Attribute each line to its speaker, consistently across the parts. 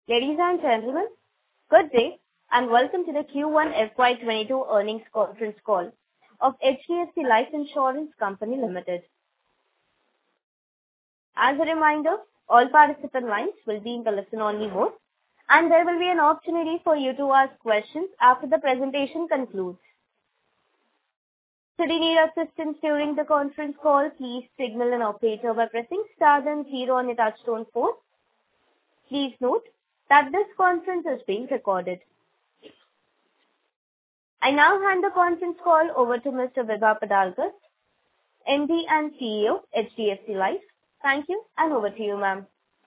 Speaker 1: Ladies and gentlemen, good day and welcome to the Q1 FY22 earnings conference call of HDFC Life Insurance Company Limited. As a reminder, all participant lines will be in the listen-only mode and there will be an opportunity for you to ask questions after the presentation concludes. Should you need assistance during the conference call, please signal an operator by pressing star then 0 on your touchtone phone. Please note that this conference is being recorded. I now hand the conference call over to Mr. Vibha Padalkar, MD and CEO, HDFC Life. Thank you and over to you, ma'am.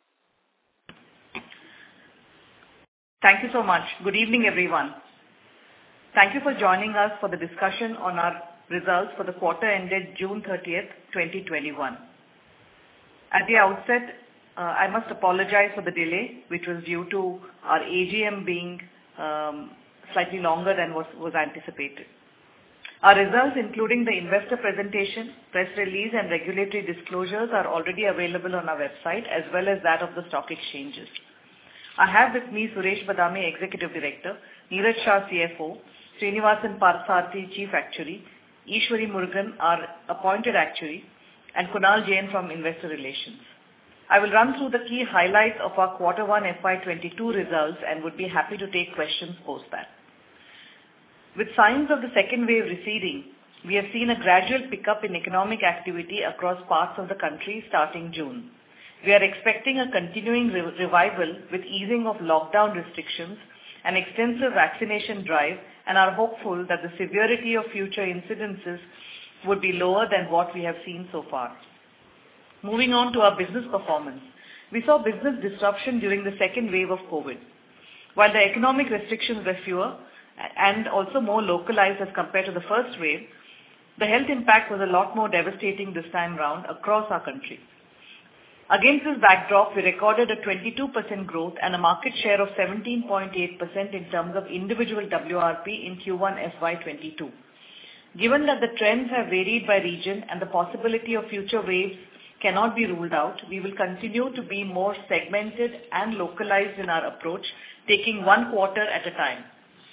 Speaker 2: Thank you so much. Good evening, everyone. Thank you for joining us for the discussion on our results for the quarter ended June 30th, 2021. At the outset, I must apologize for the delay, which was due to our AGM being slightly longer than was anticipated. Our results, including the investor presentation, press release and regulatory disclosures are already available on our website as well as that of the stock exchanges. I have with me Suresh Badami, Executive Director, Neeraj Shah, CFO, Srinivasan Parthasarathy, Chief Actuary, Ishwari Murugan, our Appointed Actuary, and Kunal Jain from Investor Relations. I will run through the key highlights of our Q1 FY22 results and would be happy to take questions post that. With signs of the second wave receding, we have seen a gradual pickup in economic activity across parts of the country starting June. We are expecting a continuing revival with easing of lockdown restrictions and extensive vaccination drive and are hopeful that the severity of future incidences would be lower than what we have seen so far. Moving on to our business performance. We saw business disruption during the second wave of COVID. While the economic restrictions were fewer and also more localized as compared to the first wave, the health impact was a lot more devastating this time round across our country. Against this backdrop, we recorded a 22% growth and a market share of 17.8% in terms of individual WRP in Q1 FY22. Given that the trends have varied by region and the possibility of future waves cannot be ruled out, we will continue to be more segmented and localized in our approach, taking one quarter at a time.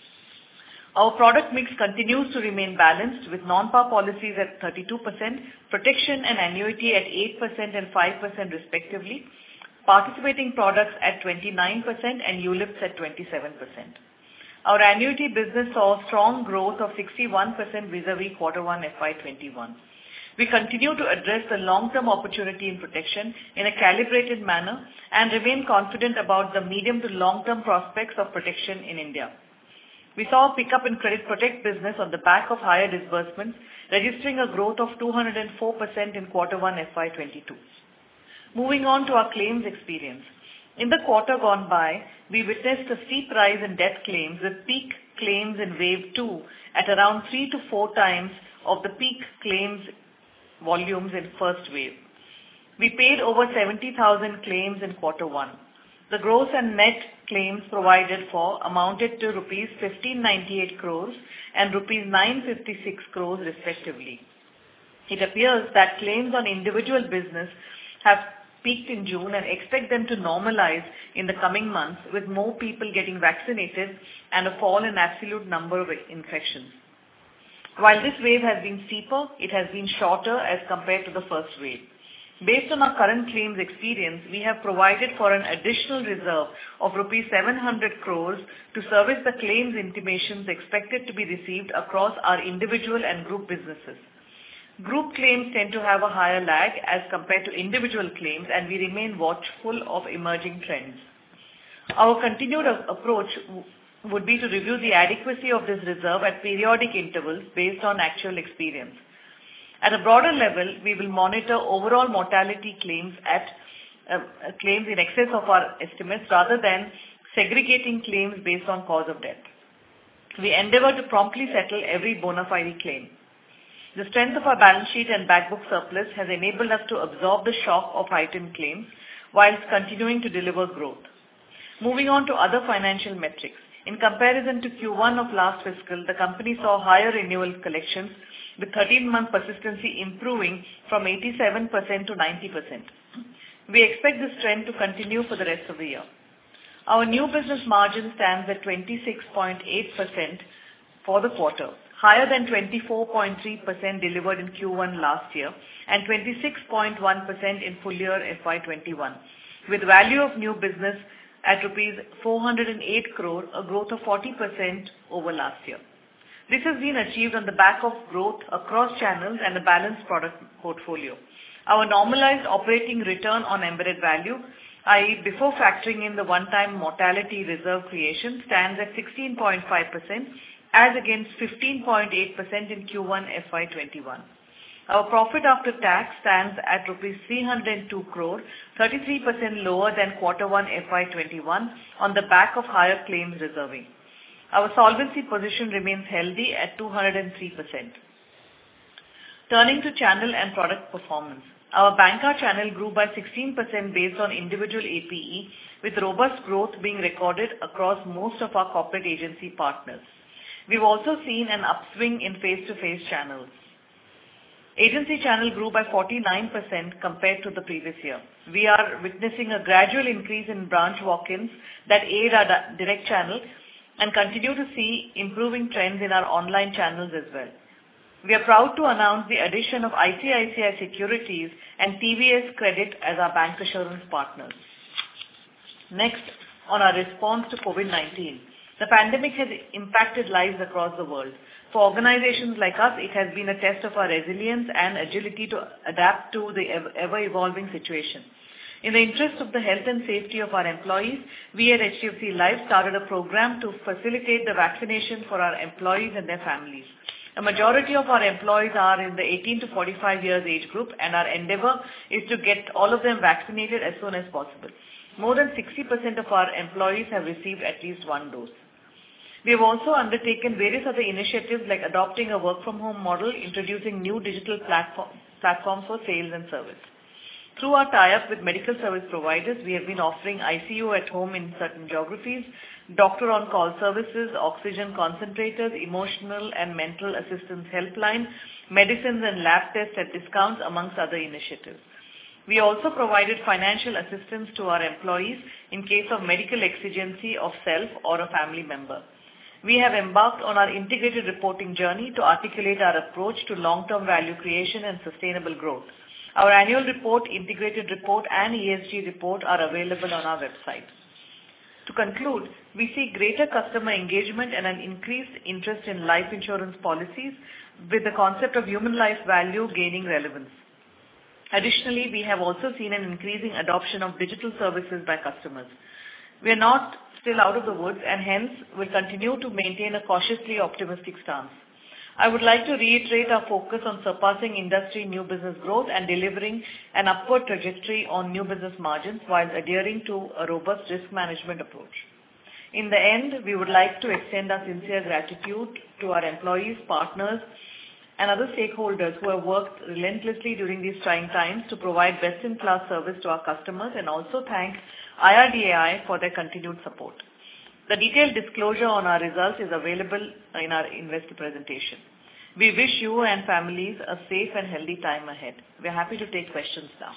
Speaker 2: Our product mix continues to remain balanced with non-par policies at 32%, protection and annuity at 8% and 5% respectively, participating products at 29% and ULIPs at 27%. Our annuity business saw strong growth of 61% vis-a-vis Q1 FY21. We continue to address the long-term opportunity in protection in a calibrated manner and remain confident about the medium to long-term prospects of protection in India. We saw a pickup in credit protect business on the back of higher disbursements, registering a growth of 204% in Q1 FY22. Moving on to our claims experience. In the quarter gone by, we witnessed a steep rise in death claims with peak claims in wave 2 at around 3 to 4 times of the peak claims volumes in first wave. We paid over 70,000 claims in Q1. The gross and net claims provided for amounted to rupees 1598 crores and rupees 956 crores respectively. It appears that claims on individual business have peaked in June and expect them to normalize in the coming months with more people getting vaccinated and a fall in absolute number of infections. While this wave has been steeper, it has been shorter as compared to the first wave. Based on our current claims experience, we have provided for an additional reserve of rupees 700 crores to service the claims intimations expected to be received across our individual and group businesses. Group claims tend to have a higher lag as compared to individual claims and we remain watchful of emerging trends. Our continued approach would be to review the adequacy of this reserve at periodic intervals based on actual experience. At a broader level, we will monitor overall mortality claims claims in excess of our estimates rather than segregating claims based on cause of death. We endeavor to promptly settle every bona fide claim. The strength of our balance sheet and backbook surplus has enabled us to absorb the shock of heightened claims whilst continuing to deliver growth. Moving on to other financial metrics. In comparison to Q1 of last fiscal, the company saw higher renewal collections with 13-month persistency improving from 87% to 90%. We expect this trend to continue for the rest of the year. Our new business margin stands at 26.8% for the quarter, higher than 24.3% delivered in Q1 last year and 26.1% in full year FY21, with value of new business at rupees 408 crore, a growth of 40% over last year. This has been achieved on the back of growth across channels and a balanced product portfolio. Our normalized operating return on embedded value, i.e. before factoring in the one-time mortality reserve creation, stands at 16.5% as against 15.8% in Q1 FY21. Our profit after tax stands at rupees 302 crore, 33% lower than Q1 FY21 on the back of higher claims reserving. Our solvency position remains healthy at 203%. Turning to channel and product performance. Our banker channel grew by 16% based on individual APE, with robust growth being recorded across most of our corporate agency partners. We've also seen an upswing in face-to-face channels. Agency channel grew by 49% compared to the previous year. We are witnessing a gradual increase in branch walk-ins that aid our direct channel and continue to see improving trends in our online channels as well. We are proud to announce the addition of ICICI Securities and TVS Credit as our bancassurance partners. Next, on our response to COVID-19. The pandemic has impacted lives across the world. For organizations like us, it has been a test of our resilience and agility to adapt to the ever-evolving situation. In the interest of the health and safety of our employees, we at HDFC Life started a program to facilitate the vaccination for our employees and their families. A majority of our employees are in the 18 to 45 years age group, and our endeavor is to get all of them vaccinated as soon as possible. More than 60% of our employees have received at least one dose. We have also undertaken various other initiatives like adopting a work-from-home model, introducing new digital platforms for sales and service. Through our tie-up with medical service providers, we have been offering ICU at home in certain geographies, doctor on-call services, oxygen concentrators, emotional and mental assistance helpline, medicines and lab tests at discounts, amongst other initiatives. We also provided financial assistance to our employees in case of medical exigency of self or a family member. We have embarked on our integrated reporting journey to articulate our approach to long-term value creation and sustainable growth. Our annual report, integrated report and ESG report are available on our website. To conclude, we see greater customer engagement and an increased interest in life insurance policies, with the concept of human life value gaining relevance. Additionally, we have also seen an increasing adoption of digital services by customers. We are not still out of the woods and hence will continue to maintain a cautiously optimistic stance. I would like to reiterate our focus on surpassing industry new business growth and delivering an upward trajectory on new business margins while adhering to a robust risk management approach. In the end, we would like to extend our sincere gratitude to our employees, partners, and other stakeholders who have worked relentlessly during these trying times to provide best-in-class service to our customers, and also thank IRDAI for their continued support. The detailed disclosure on our results is available in our investor presentation. We wish you and families a safe and healthy time ahead. We are happy to take questions now.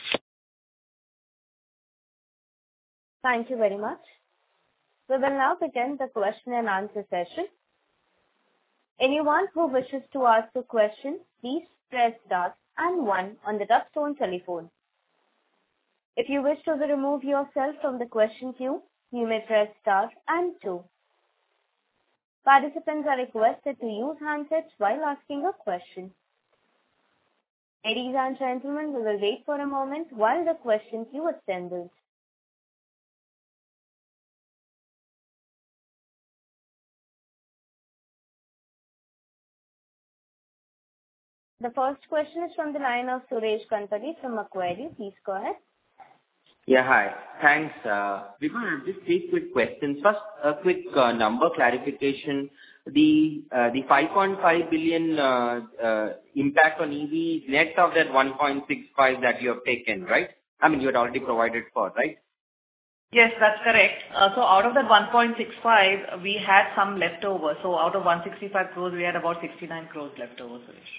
Speaker 1: Thank you very much. We will now begin the question and answer session. Anyone who wishes to ask a question, please press star and 1 on the touchtone telephone. If you wish to remove yourself from the question queue, you may press star and 2. Participants are requested to use handsets while asking a question. Ladies and gentlemen, we will wait for a moment while the question queue assembles. The first question is from the line of Suresh Kanpati from Macquarie. Please go ahead.
Speaker 3: Yeah, hi. Thanks. Before I have just 3 quick questions. First, a quick number clarification. The 5.5 billion impact on EV net of that 1.65 that you have taken, right? I mean, you had already provided for, right?
Speaker 2: Yes, that's correct. So out of that 1.65, we had some leftover. So out of 165 crores, we had about 69 crores leftover, Suresh.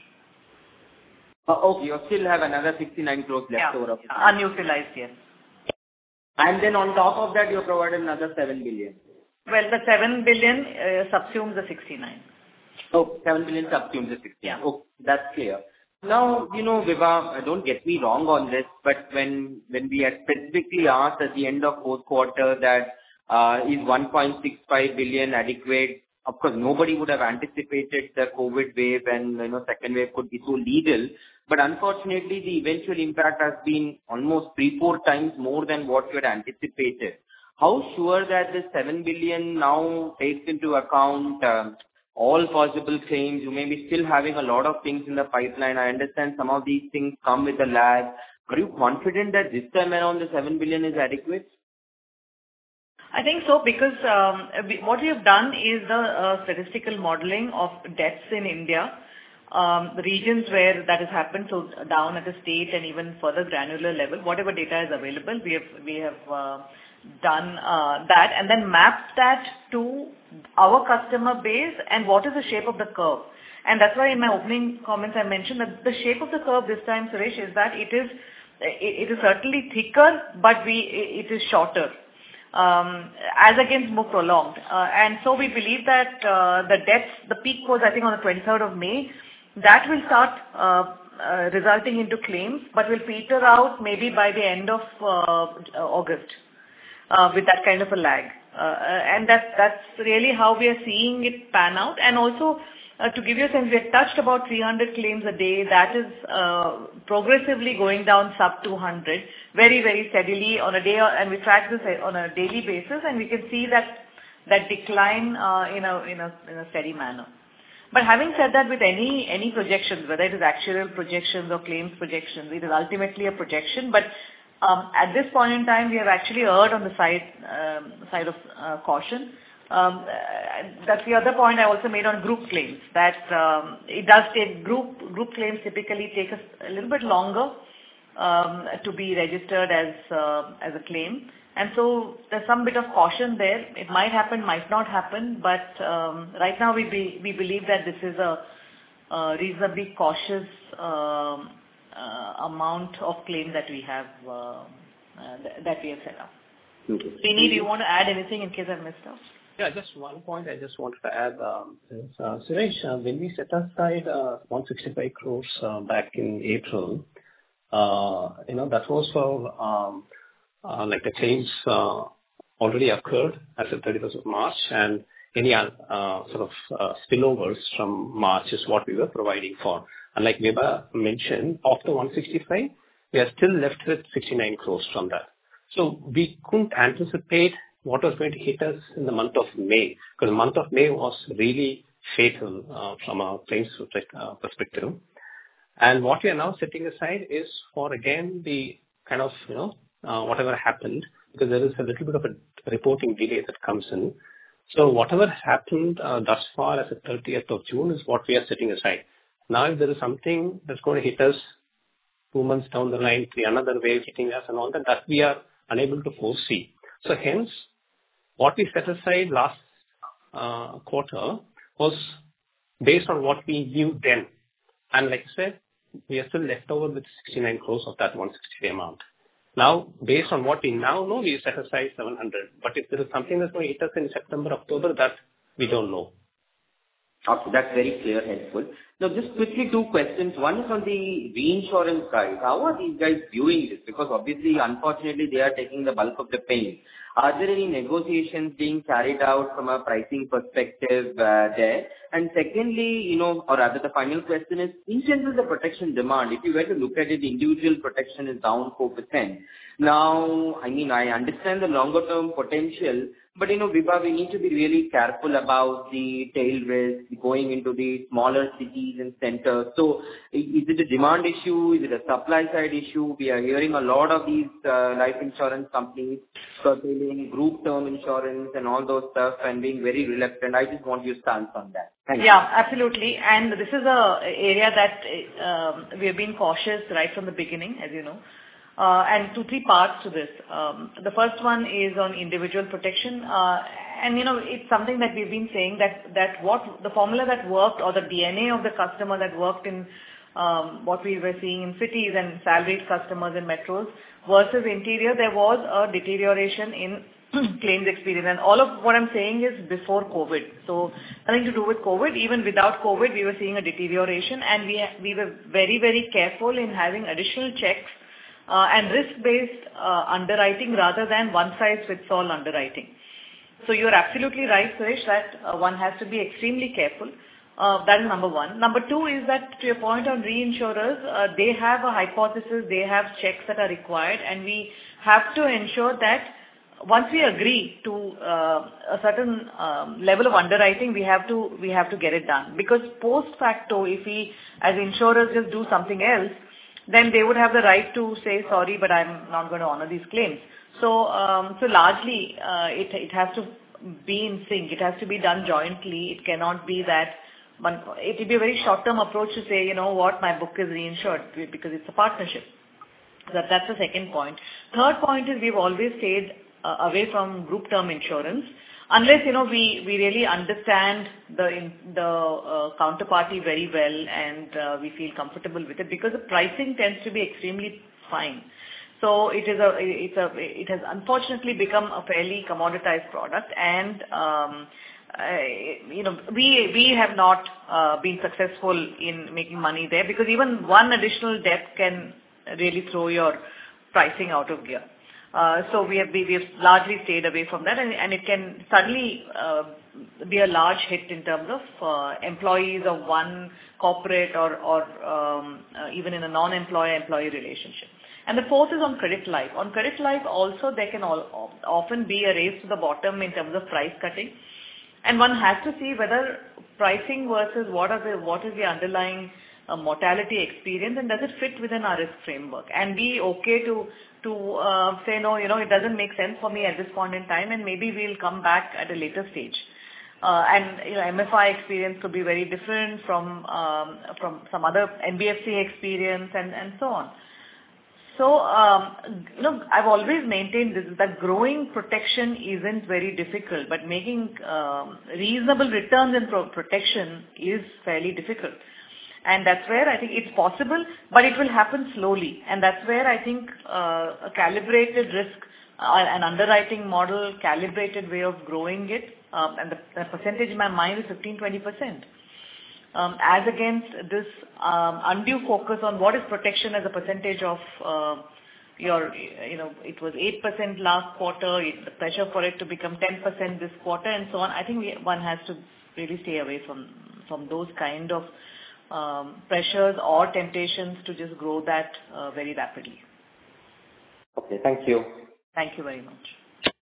Speaker 3: Okay, you still have another 69 crores left over.
Speaker 2: Unutilized, yes.
Speaker 3: And then on top of that, you provided another 7 billion.
Speaker 2: Well, the 7 billion subsumes the 69.
Speaker 3: Oh, 7 billion subsumes the 69.
Speaker 2: Yeah.
Speaker 3: Oh, that's clear. Now, Vibha, don't get me wrong on this, but when we had specifically asked at the end of fourth quarter that is 1.65 billion adequate, of course, nobody would have anticipated the COVID wave and, second wave could be so lethal. But unfortunately, the eventual impact has been almost 3-4 times more than what you had anticipated. How sure that this 7 billion now takes into account all possible claims? You may be still having a lot of things in the pipeline. I understand some of these things come with a lag. Are you confident that this time around the 7 billion is adequate?
Speaker 2: I think so, because what we have done is the statistical modeling of deaths in India, the regions where that has happened, so down at the state and even further granular level, whatever data is available, we have done that and then mapped that to our customer base and what is the shape of the curve. And that's why in my opening comments I mentioned that the shape of the curve this time, Suresh, is that it is certainly thicker, but it is shorter. As against more prolonged. And so we believe that the deaths, the peak was I think on the 23rd of May, that will start resulting into claims, but will peter out maybe by the end of August with that kind of a lag. And that's really how we are seeing it pan out. And also, to give you a sense, we have touched about 300 claims a day. That is progressively going down sub 200 very, very steadily on a day, and we track this on a daily basis, and we can see that decline in a steady manner. But having said that, with any projections, whether it is actuarial projections or claims projections, it is ultimately a projection. But at this point in time, we have actually erred on the side of caution. That's the other point I also made on group claims, that it does take group claims typically take us a little bit longer to be registered as a claim. And so there's some bit of caution there. It might happen, might not happen, but right now we believe that this is a reasonably cautious amount of claim that we have set up.
Speaker 3: Okay.
Speaker 2: Srini, do you want to add anything in case I missed out?
Speaker 4: Yeah, just one point I just wanted to add. Suresh, when we set aside 165 crores back in April, that was for like the claims already occurred as of 31st of March, and any sort of spillovers from March is what we were providing for. And like Vibha mentioned, after 165, we are still left with 69 crores from that. So we couldn't anticipate what was going to hit us in the month of May, because the month of May was really fatal from a claims perspective. And what we are now setting aside is for, again, the kind of, whatever happened, because there is a little bit of a reporting delay that comes in. So whatever happened thus far as the 30th of June is what we are setting aside. Now, if there is something that's going to hit us 2 months down the line, another wave hitting us and all that, that we are unable to foresee. So hence, what we set aside last quarter was based on what we knew then. And like I said, we are still left over with 69 crores of that 160 amount. Now, based on what we now know, we set aside 700. But if there is something that's going to hit us in September, October, that we don't know.
Speaker 3: Okay, that's very clear, helpful. Now, just quickly 2 questions. One is on the reinsurance side. How are these guys viewing this? Because obviously, unfortunately, they are taking the bulk of the pain. Are there any negotiations being carried out from a pricing perspective there? And secondly, or rather the final question is, in general, the protection demand, if you were to look at it, individual protection is down 4%. Now, I understand the longer term potential, but Vibha, we need to be really careful about the tail risk going into the smaller cities and centers. So is it a demand issue? Is it a supply side issue? We are hearing a lot of these life insurance companies curtailing group term insurance and all those stuff and being very reluctant. I just want your stance on that. Thank you.
Speaker 2: Yeah, absolutely. And this is a area that we have been cautious right from the beginning, as you know. And 2-3 parts to this. The first one is on individual protection. And, it's something that we've been saying that what the formula that worked or the DNA of the customer that worked in what we were seeing in cities and salaried customers in metros versus interior, there was a deterioration in claims experience. And all of what I'm saying is before COVID. So nothing to do with COVID. Even without COVID, we were seeing a deterioration, and we were very, very careful in having additional checks and risk-based underwriting rather than one-size-fits-all underwriting. So you're absolutely right, Suresh, that one has to be extremely careful. That is number one. Number two is that, to your point on reinsurers, they have a hypothesis, they have checks that are required, and we have to ensure that once we agree to a certain level of underwriting, we have to get it done. Because post facto, if we as insurers just do something else, then they would have the right to say, sorry, but I'm not going to honor these claims. So largely, it has to be in sync. It has to be done jointly. It cannot be that it will be a very short-term approach to say, you know what, my book is reinsured, because it's a partnership. That's the second point. Third point is we've always stayed away from group term insurance unless, we really understand the counterparty very well and we feel comfortable with it, because the pricing tends to be extremely fine. So it has unfortunately become a fairly commoditized product, and we have not been successful in making money there, because even one additional debt can really throw your pricing out of gear. So we have largely stayed away from that, and it can suddenly be a large hit in terms of employees of one corporate or even in a non-employer-employee relationship. And the fourth is on credit life. On credit life also, there can often be a race to the bottom in terms of price cutting. And one has to see whether pricing versus what is the underlying mortality experience, and does it fit within our risk framework, and be okay to say, no, it doesn't make sense for me at this point in time, and maybe we'll come back at a later stage. And MFI experience could be very different from some other NBFC experience and so on. So, I've always maintained this, that growing protection isn't very difficult, but making reasonable returns in protection is fairly difficult. And that's where I think it's possible, but it will happen slowly. And that's where I think a calibrated risk, an underwriting model, calibrated way of growing it, and the percentage in my mind is 15-20%. As against this undue focus on what is protection as a percentage of it was 8% last quarter, the pressure for it to become 10% this quarter, and so on. I think one has to really stay away from those kind of pressures or temptations to just grow that very rapidly.
Speaker 3: Okay, thank you.
Speaker 2: Thank you very much.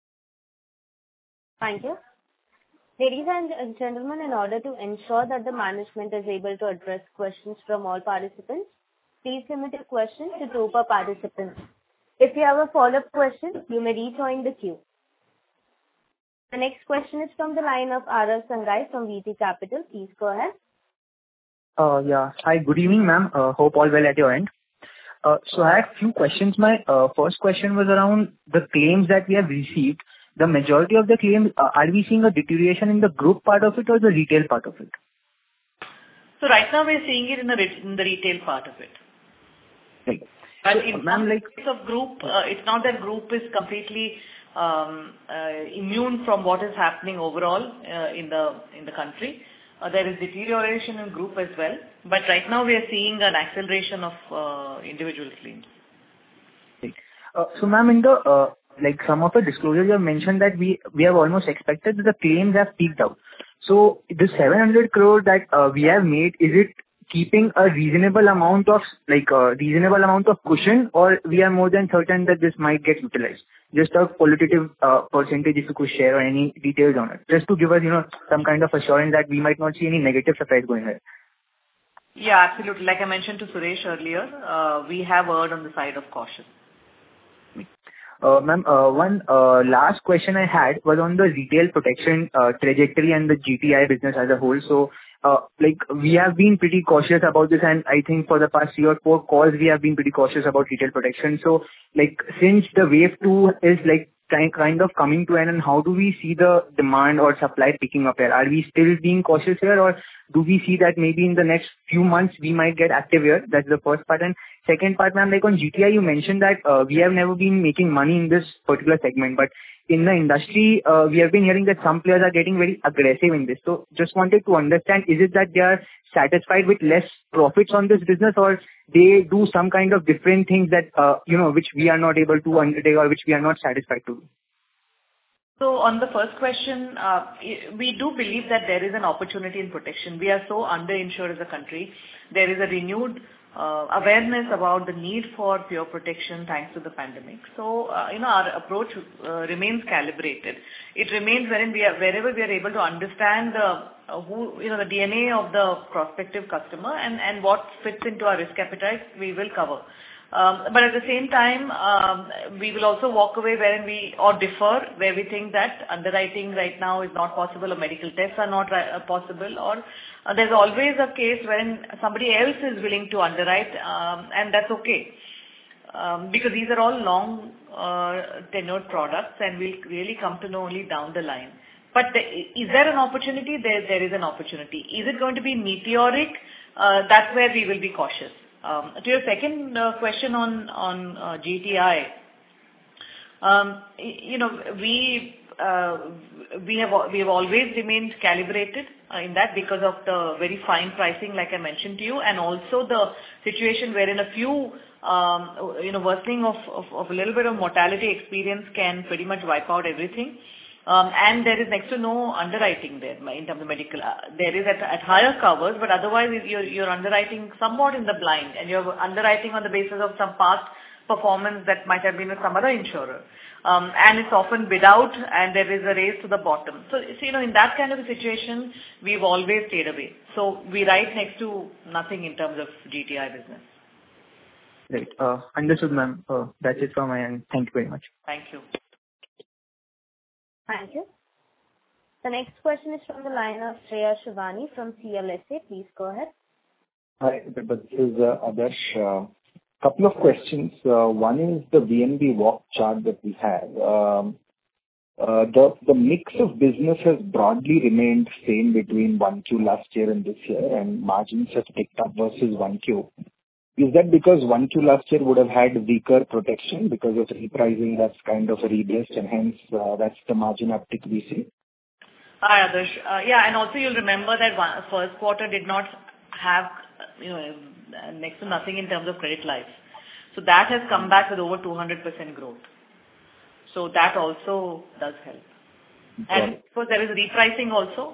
Speaker 1: Thank you. Ladies and gentlemen, in order to ensure that the management is able to address questions from all participants, please limit your question to 2 per participant. If you have a follow-up question, you may rejoin the queue. The next question is from the line of Arav Sangai from VT Capital. Please go ahead.
Speaker 5: Yeah. Hi, good evening, ma'am. Hope all well at your end. So I have a few questions. My first question was around the claims that we have received. The majority of the claims, are we seeing a deterioration in the group part of it or the retail part of it?
Speaker 2: So right now we're seeing it in the retail part of it.
Speaker 5: Right.
Speaker 2: But
Speaker 5: so,
Speaker 2: in
Speaker 5: ma'am,
Speaker 2: some case of group, it's not that group is completely immune from what is happening overall in the country. There is deterioration in group as well. But right now we are seeing an acceleration of individual claims.
Speaker 5: Right. So, ma'am, in the some of the disclosures you have mentioned that we have almost expected that the claims have peaked out. So the 700 crore that we have made, is it keeping a reasonable amount of cushion, or we are more than certain that this might get utilized? Just a qualitative percentage, if you could share, or any details on it, just to give us some kind of assurance that we might not see any negative surprise going ahead.
Speaker 2: Yeah, absolutely. Like I mentioned to Suresh earlier, we have erred on the side of caution.
Speaker 5: Ma'am, one last question I had was on the retail protection trajectory and the GTI business as a whole. So, we have been pretty cautious about this, and I think for the past 3 or 4 calls, we have been pretty cautious about retail protection. So, since the wave 2 is kind of coming to an end? How do we see the demand or supply picking up here? Are we still being cautious here, or do we see that maybe in the next few months we might get active here? That's the first part. And second part, ma'am, like on GTI, you mentioned that we have never been making money in this particular segment, but in the industry, we have been hearing that some players are getting very aggressive in this. So just wanted to understand, is it that they are satisfied with less profits on this business, or they do some kind of different things that, which we are not able to undertake or which we are not satisfied to?
Speaker 2: So on the first question, we do believe that there is an opportunity in protection. We are so underinsured as a country. There is a renewed awareness about the need for pure protection thanks to the pandemic. So, our approach remains calibrated. It remains wherever we are able to understand the DNA of the prospective customer and what fits into our risk appetite, we will cover. But at the same time, we will also walk away defer where we think that underwriting right now is not possible, or medical tests are not possible, or there's always a case when somebody else is willing to underwrite, and that's okay. Because these are all long tenured products, and we'll really come to know only down the line. But is there an opportunity? There is an opportunity. Is it going to be meteoric? That's where we will be cautious. To your second question on GTI, we have always remained calibrated in that because of the very fine pricing, like I mentioned to you, and also the situation wherein a few worsening of a little bit of mortality experience can pretty much wipe out everything. And there is next to no underwriting there in terms of medical. There is at higher covers, but otherwise you're underwriting somewhat in the blind, and you're underwriting on the basis of some past performance that might have been with some other insurer. And it's often bid out, and there is a race to the bottom. So, in that kind of a situation, we've always stayed away. So we write next to nothing in terms of GTI business.
Speaker 5: Right. Understood, ma'am. That's it from my end. Thank you very much.
Speaker 2: Thank you.
Speaker 1: Thank you. The next question is from the line of Shreya Shivani from CLSA. Please go ahead.
Speaker 6: Hi, this is Adarsh. Couple of questions. One is the VNB walk chart that we have. The mix of business has broadly remained same between 1Q last year and this year, and margins have picked up versus 1Q. Is that because 1Q last year would have had weaker protection because of repricing that's kind of rebased, and hence that's the margin uptick we see?
Speaker 2: Hi, Adarsh. And also you'll remember that first quarter did not have, next to nothing in terms of credit life. So that has come back with over 200% growth. So that also does help. And of course there is repricing also.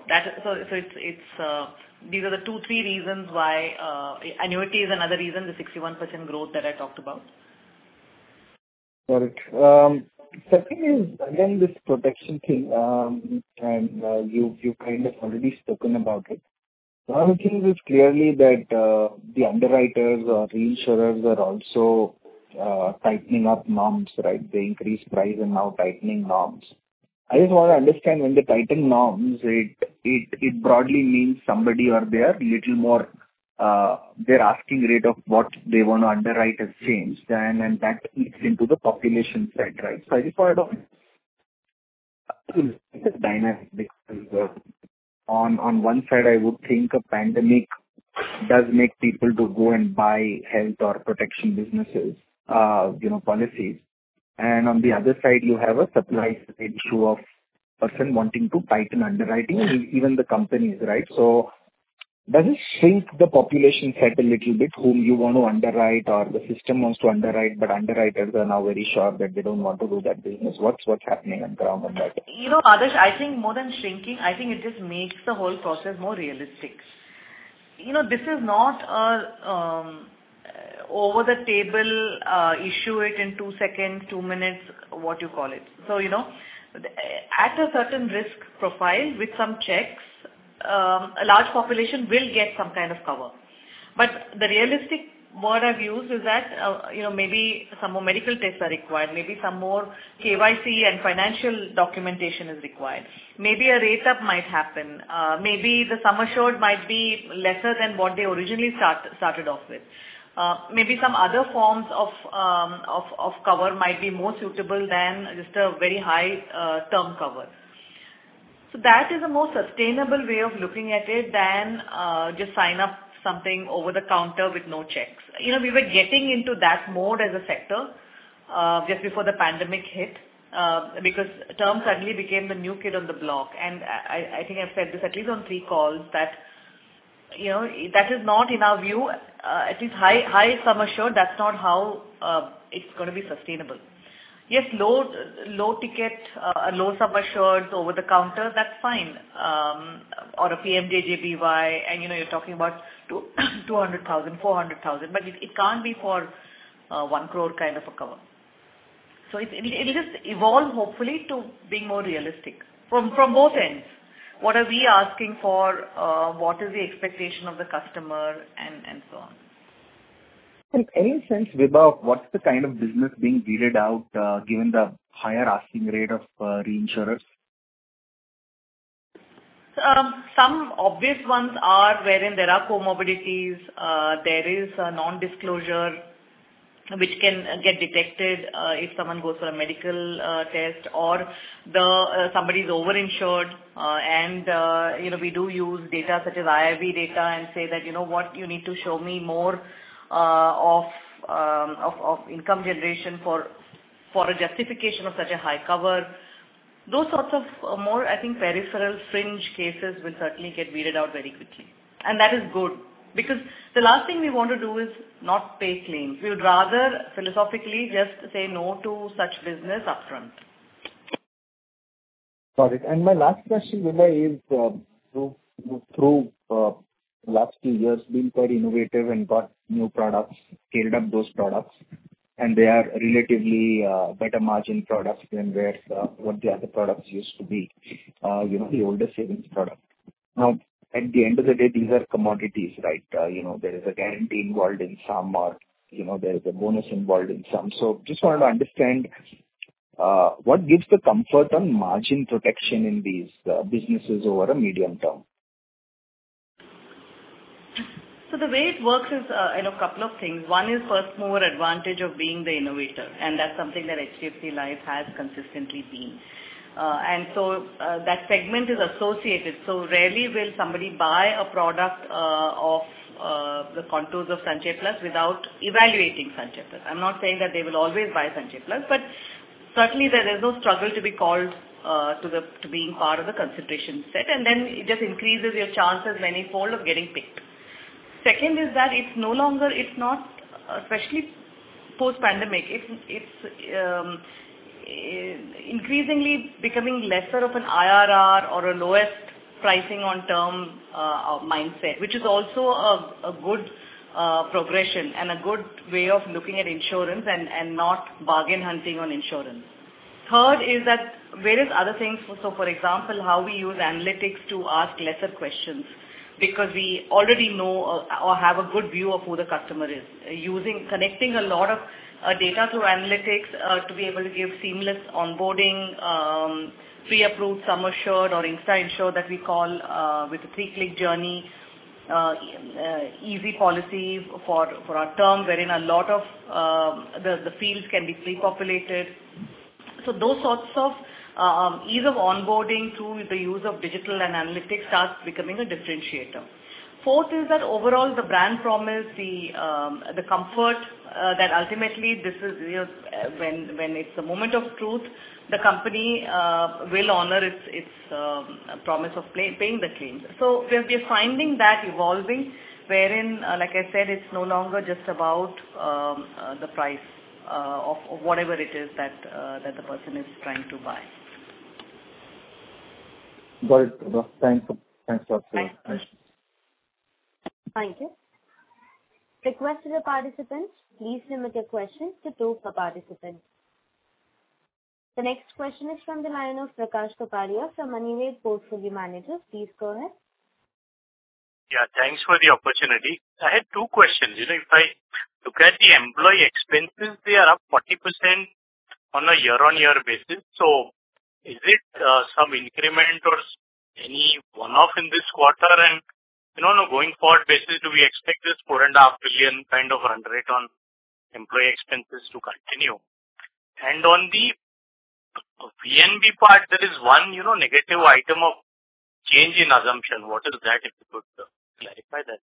Speaker 2: These are the 2-3 reasons why annuity is another reason, the 61% growth that I talked about.
Speaker 6: Got it. Second is again this protection thing, and you kind of already spoken about it. One of the things is clearly that the underwriters or reinsurers are also tightening up norms, right? They increase price and now tightening norms. I just want to understand, when they tighten norms, it broadly means somebody or they are little more, their asking rate of what they want to underwrite has changed, and that eats into the population side, right? So I just wanted to it's dynamic, because on one side I would think a pandemic does make people to go and buy health or protection businesses, policies. And on the other side, you have a supply side issue of person wanting to tighten underwriting, and even the companies, right? So does it shrink the population set a little bit, whom you want to underwrite, or the system wants to underwrite, but underwriters are now very sure that they don't want to do that business? What's happening on ground on that?
Speaker 2: Adarsh, I think more than shrinking, I think it just makes the whole process more realistic. This is not a over-the-table issue it in 2 seconds, 2 minutes, what you call it. So, at a certain risk profile with some checks, a large population will get some kind of cover. But the realistic word I've used is that, maybe some more medical tests are required, maybe some more KYC and financial documentation is required. Maybe a rate up might happen. Maybe the sum assured might be lesser than what they originally started off with. maybe some other forms of cover might be more suitable than just a very high term cover. So that is a more sustainable way of looking at it than just sign up something over the counter with no checks. We were getting into that mode as a sector just before the pandemic hit because term suddenly became the new kid on the block. And I think I've said this at least on 3 calls that, that is not in our view, at least high sum assured, that's not how it's going to be sustainable. Yes, low ticket, low sum assured over the counter, that's fine. Or a PMJJBY, and you're talking about 200,000, 400,000, but it can't be for 1 crore kind of a cover. So it'll just evolve hopefully to being more realistic from both ends. What are we asking for? What is the expectation of the customer, and so on.
Speaker 6: In any sense, Vibha, what's the kind of business being weeded out given the higher asking rate of reinsurers?
Speaker 2: Some obvious ones are wherein there are comorbidities, there is a non-disclosure which can get detected if someone goes for a medical test, or somebody is overinsured, and we do use data such as IIB data and say that you need to show me more of income generation for a justification of such a high cover. Those sorts of more, I think, peripheral fringe cases will certainly get weeded out very quickly. And that is good, because the last thing we want to do is not pay claims. We would rather philosophically just say no to such business upfront.
Speaker 6: Got it. And my last question, Vibha, is through last 2 years been quite innovative and got new products, scaled up those products, and they are relatively better margin products than what the other products used to be, the older savings product. Now, at the end of the day, these are commodities, right? There is a guarantee involved in some, or, there is a bonus involved in some. So just wanted to understand what gives the comfort on margin protection in these businesses over a medium term.
Speaker 2: So the way it works is, a couple of things. One is first mover advantage of being the innovator, and that's something that HDFC Life has consistently been. And so that segment is associated. So rarely will somebody buy a product of the contours of Sanchay Plus without evaluating Sanchay Plus. I'm not saying that they will always buy Sanchay Plus, but certainly there is no struggle to be called to being part of the consideration set, and then it just increases your chances manyfold of getting picked. Second is that it's not, especially post-pandemic, it's increasingly becoming lesser of an IRR or a lowest pricing on term mindset, which is also a good progression and a good way of looking at insurance and not bargain hunting on insurance. Third is that various other things, so for example, how we use analytics to ask lesser questions, because we already know or have a good view of who the customer is. Connecting a lot of data through analytics to be able to give seamless onboarding, pre-approved, sum assured or insta-insured that we call with a 3-click journey, easy policy for our term, wherein a lot of the fields can be pre-populated. So those sorts of ease of onboarding through the use of digital and analytics starts becoming a differentiator. Fourth is that overall the brand promise, the comfort that ultimately this is, when it's the moment of truth, the company will honor its promise of paying the claims. So we're finding that evolving, wherein, like I said, it's no longer just about the price of whatever it is that the person is trying to buy.
Speaker 6: Got it. Thanks a lot.
Speaker 1: Thank you. Request to the participants, please limit your questions to 2 per participant. The next question is from the line of Prakash Kapadia from Moneyweb Portfolio Managers. Please go ahead.
Speaker 7: Yeah, thanks for the opportunity. I had 2 questions. If I look at the employee expenses, they are up 40% on a year-on-year basis. So is it some increment or any one-off in this quarter? And on a going forward basis, do we expect this 4.5 billion kind of run rate on employee expenses to continue? And on the VNB part, there is one, negative item of change in assumption. What is that? If you could clarify that.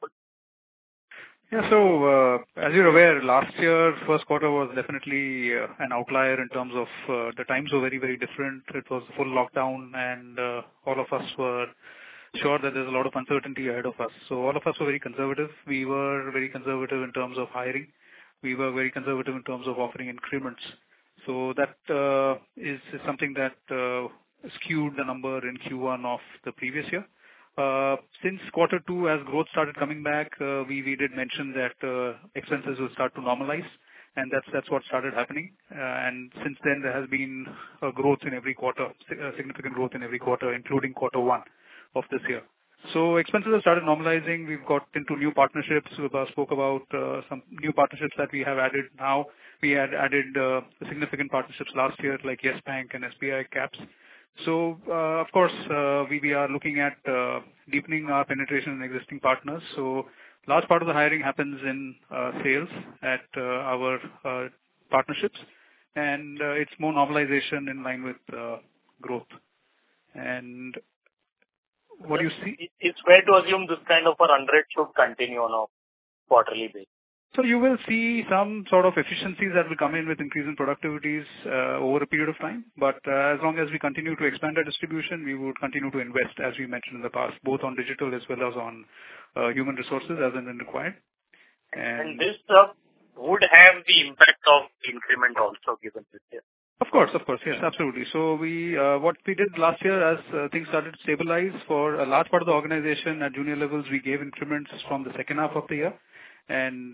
Speaker 8: Yeah, so as you're aware, last year, first quarter was definitely an outlier in terms of the times were very, very different. It was full lockdown and all of us were sure that there's a lot of uncertainty ahead of us. So all of us were very conservative. We were very conservative in terms of hiring. We were very conservative in terms of offering increments. So that is something that skewed the number in Q1 of the previous year. Since quarter two, as growth started coming back, we did mention that expenses will start to normalize, and that's what started happening. And since then, there has been a growth in every quarter, significant growth in every quarter, including quarter one of this year. So expenses have started normalizing. We've got into new partnerships. We spoke about some new partnerships that we have added now. We had added significant partnerships last year, like Yes Bank and SBI Caps. So, of course, we are looking at deepening our penetration in existing partners. So, large part of the hiring happens in sales at our partnerships, and it's more normalization in line with growth. And what do you see?
Speaker 7: It's fair to assume this kind of a run rate should continue on a quarterly basis.
Speaker 8: So you will see some sort of efficiencies that will come in with increase in productivities over a period of time. But as long as we continue to expand our distribution, we would continue to invest, as we mentioned in the past, both on digital as well as on human resources as and when required.
Speaker 7: And this would have the impact of increment also given this year.
Speaker 8: Of course, yes, absolutely. So what we did last year, as things started to stabilize for a large part of the organization at junior levels, we gave increments from the second half of the year. And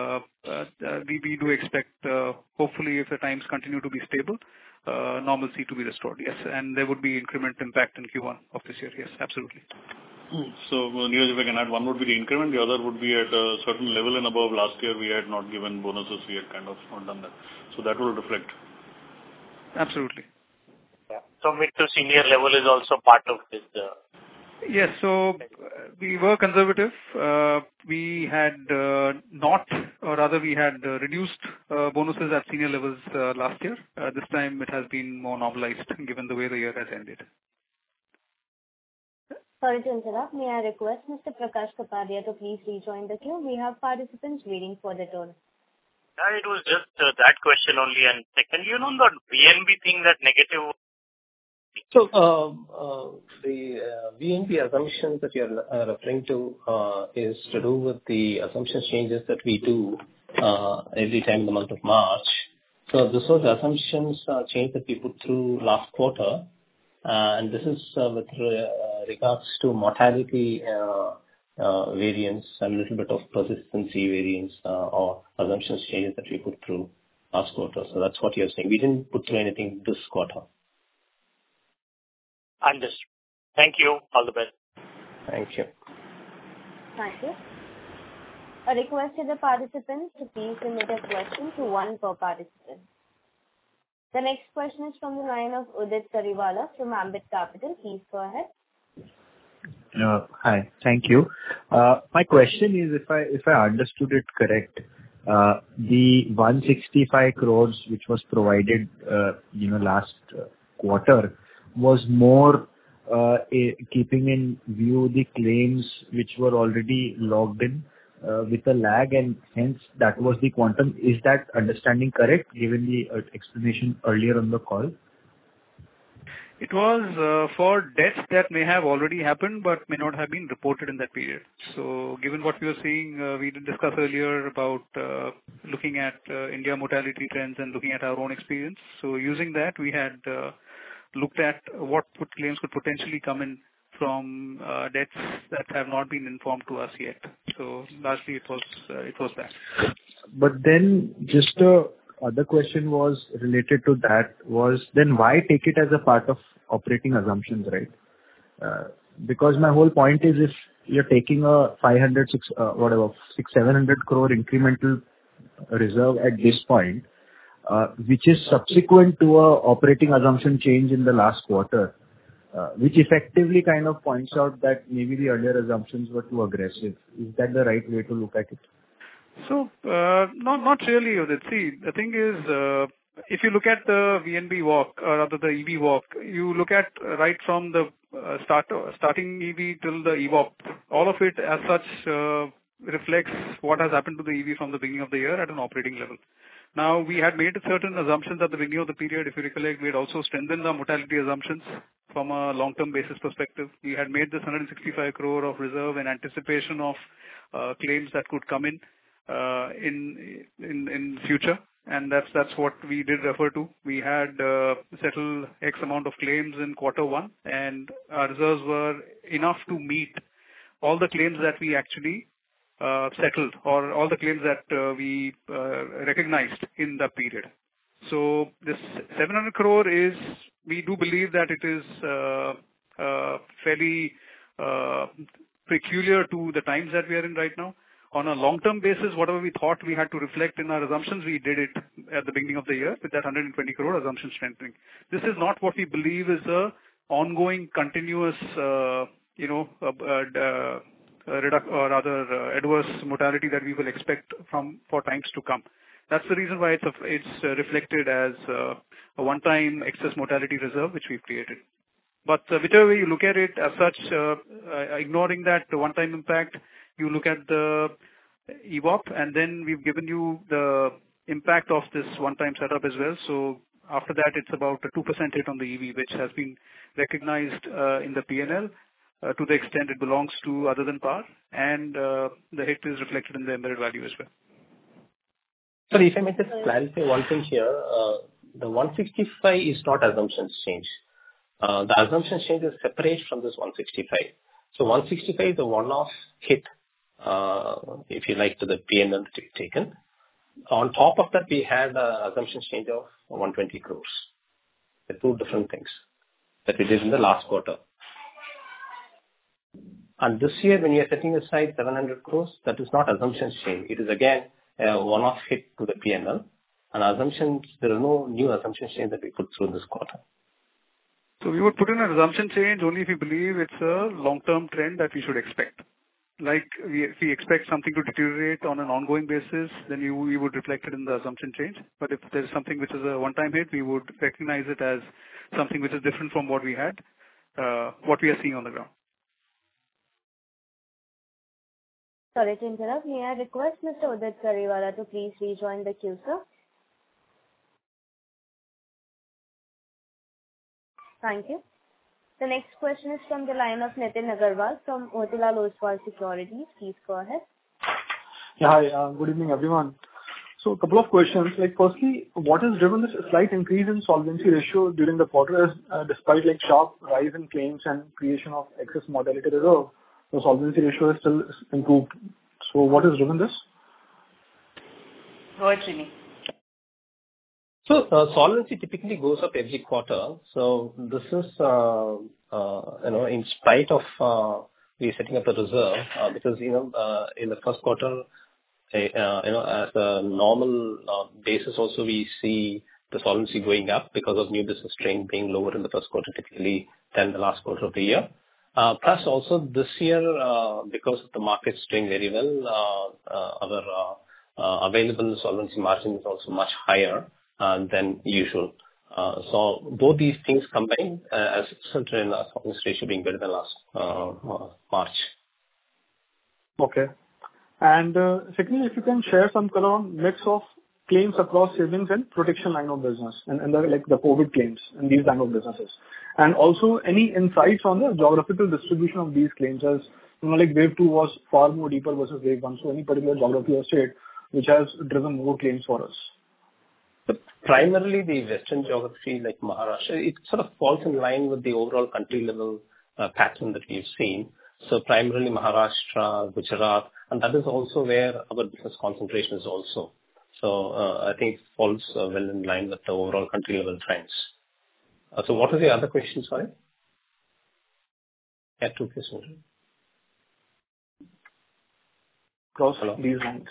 Speaker 8: we do expect, hopefully, if the times continue to be stable, normalcy to be restored, yes. And there would be increment impact in Q1 of this year, yes, absolutely.
Speaker 9: So, Neeraj, if I can add, one would be the increment, the other would be at a certain level and above. Last year, we had not given bonuses, we had kind of not done that. So that will reflect.
Speaker 8: Absolutely.
Speaker 7: Yeah. So mid to senior level is also part of this.
Speaker 8: Yes, so we were conservative. We had we had reduced bonuses at senior levels last year. This time it has been more normalized given the way the year has ended.
Speaker 1: Sorry to interrupt. May I request Mr. Prakash Kapadia to please rejoin the queue? We have participants waiting for their turn.
Speaker 7: It was just that question only. And secondly, on the VNB thing, that negative.
Speaker 4: So the VNB assumptions that you're referring to is to do with the assumption changes that we do every time in the month of March. So this was the assumptions change that we put through last quarter, and this is with regards to mortality variance and a little bit of persistency variance or assumptions changes that we put through last quarter. So that's what you're saying. We didn't put through anything this quarter.
Speaker 7: Understood. Thank you. All the best.
Speaker 4: Thank you.
Speaker 1: Thank you. A request to the participants to please limit a question to one per participant. The next question is from the line of Udit Kariwala from Ambit Capital. Please go ahead.
Speaker 5: Hi. Thank you. My question is, if I understood it correct, the 165 crores which was provided, last quarter was more keeping in view the claims which were already logged in with a lag, and hence that was the quantum. Is that understanding correct, given the explanation earlier on the call?
Speaker 8: It was for deaths that may have already happened but may not have been reported in that period. So given what we were seeing, we did discuss earlier about looking at India mortality trends and looking at our own experience. So using that, we had looked at what claims could potentially come in from deaths that have not been informed to us yet. So largely it was that.
Speaker 5: But then just other question was related to that was, then why take it as a part of operating assumptions, right? Because my whole point is, if you're taking a 700 crore incremental reserve at this point, which is subsequent to a operating assumption change in the last quarter, which effectively kind of points out that maybe the earlier assumptions were too aggressive. Is that the right way to look at it?
Speaker 8: So, not really, Udit. See, the thing is, if you look at the VNB walk, or rather the EV walk, you look at right from the starting EV till the EVOP, all of it as such reflects what has happened to the EV from the beginning of the year at an operating level. Now, we had made certain assumptions at the beginning of the period. If you recollect, we had also strengthened the mortality assumptions from a long-term basis perspective. We had made this 165 crore of reserve in anticipation of claims that could come in future, and that's what we did refer to. We had settled X amount of claims in quarter one, and our reserves were enough to meet all the claims that we actually settled, or all the claims that we recognized in that period. So this 700 crore is, we do believe that it is fairly peculiar to the times that we are in right now. On a long-term basis, whatever we thought we had to reflect in our assumptions, we did it at the beginning of the year with that 120 crore assumption strengthening. This is not what we believe is a ongoing, continuous, adverse mortality that we will expect for times to come. That's the reason why it's reflected as a one-time excess mortality reserve which we've created. But whichever way you look at it, as such, ignoring that one-time impact, you look at the EVOP, and then we've given you the impact of this one-time setup as well. So after that, it's about a 2% hit on the EV, which has been recognized in the P&L to the extent it belongs to other than par, and the hit is reflected in the embedded value as well.
Speaker 4: Sorry, if I may just clarify one thing here. The 165 is not assumptions change. The assumption change is separate from this 165. So 165 is a one-off hit, if you like, to the P&L that you've taken. On top of that, we had an assumption change of 120 crores. The two different things that we did in the last quarter. And this year, when you are setting aside 700 crores, that is not assumption change. It is again a one-off hit to the P&L. And assumptions, there are no new assumption change that we put through this quarter.
Speaker 8: So we would put in an assumption change only if we believe it's a long-term trend that we should expect. Like if we expect something to deteriorate on an ongoing basis, then we would reflect it in the assumption change. But if there's something which is a one-time hit, we would recognize it as something which is different from what we had, what we are seeing on the ground.
Speaker 1: Sorry to interrupt. May I request Mr. Udit Kariwala to please rejoin the queue, sir? Thank you. The next question is from the line of Nitin Agarwal from Motilal Oswal Securities. Please go ahead.
Speaker 10: Yeah, hi. Good evening, everyone. So a couple of questions. Like, firstly, what has driven this slight increase in solvency ratio during the quarter, despite like sharp rise in claims and creation of excess mortality reserve? The solvency ratio is still improved. So what has driven this?
Speaker 2: Go ahead, Srini.
Speaker 4: So solvency typically goes up every quarter. So this is, in spite of we setting up a reserve, because in the first quarter, as a normal basis, also we see the solvency going up because of new business strain being lower in the first quarter typically than the last quarter of the year. Plus also this year, because the market is doing very well, our available solvency margin is also much higher than usual. So both these things combined as resulted in our solvency ratio being better than last March.
Speaker 10: Okay. And secondly, if you can share some color on mix of claims across savings and protection line of business and the COVID claims in these line of businesses. And also any insights on the geographical distribution of these claims, as like wave 2 was far more deeper versus wave 1. So any particular geography or state which has driven more claims for us?
Speaker 4: But primarily the western geography like Maharashtra, it sort of falls in line with the overall country level pattern that we've seen. So primarily Maharashtra, Gujarat, and that is also where our business concentration is also. So I think it falls well in line with the overall country level trends. So what was the other question, sorry? Yeah, two questions.
Speaker 10: Across these lines.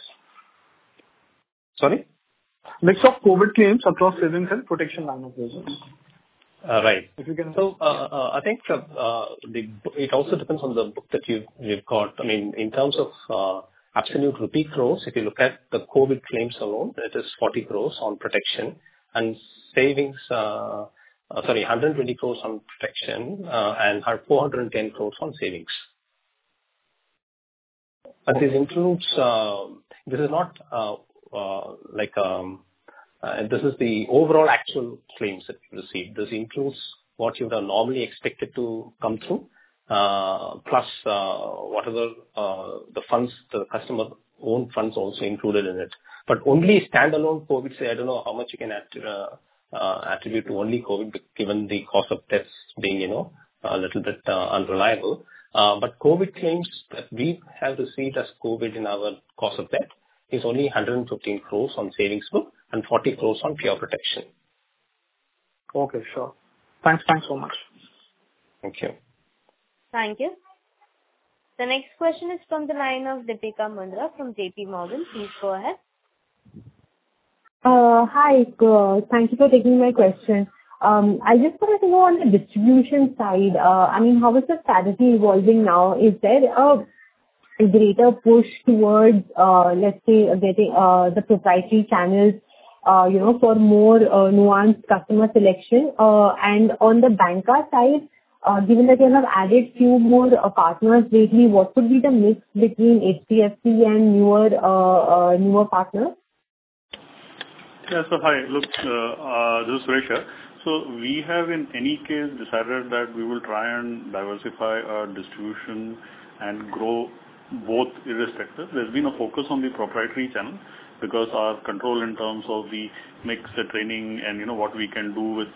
Speaker 4: Sorry?
Speaker 10: Mix of COVID claims across savings and protection line of business.
Speaker 4: Right.
Speaker 10: If you can.
Speaker 4: So I think it also depends on the book that you've got. I mean, in terms of absolute rupee crores, if you look at the COVID claims alone, it is 40 crores on protection and savings. 120 crores on protection and 410 crores on savings. But this includes. This is not this is the overall actual claims that you received. This includes what you would have normally expected to come through, plus whatever the funds, the customer own funds also included in it. But only standalone COVID, say, I don't know how much you can attribute to only COVID, given the cost of deaths being, a little bit unreliable. But COVID claims that we have received as COVID in our cost of death is only 115 crores on savings book and 40 crores on pure protection.
Speaker 10: Okay, sure. Thanks so much.
Speaker 4: Thank you.
Speaker 1: Thank you. The next question is from the line of Deepika Mundra from JP Morgan. Please go ahead.
Speaker 11: Hi, thank you for taking my question. I just wanted to know on the distribution side, how is the strategy evolving now? Is there a greater push towards, let's say, getting the proprietary channels, for more nuanced customer selection? And on the banca side, given that you have added few more partners lately, what would be the mix between HDFC and newer partners?
Speaker 9: Yeah, so hi, look, this is Suresh here. So we have in any case decided that we will try and diversify our distribution and grow both irrespective. There's been a focus on the proprietary channel because our control in terms of the mix, the training, and what we can do with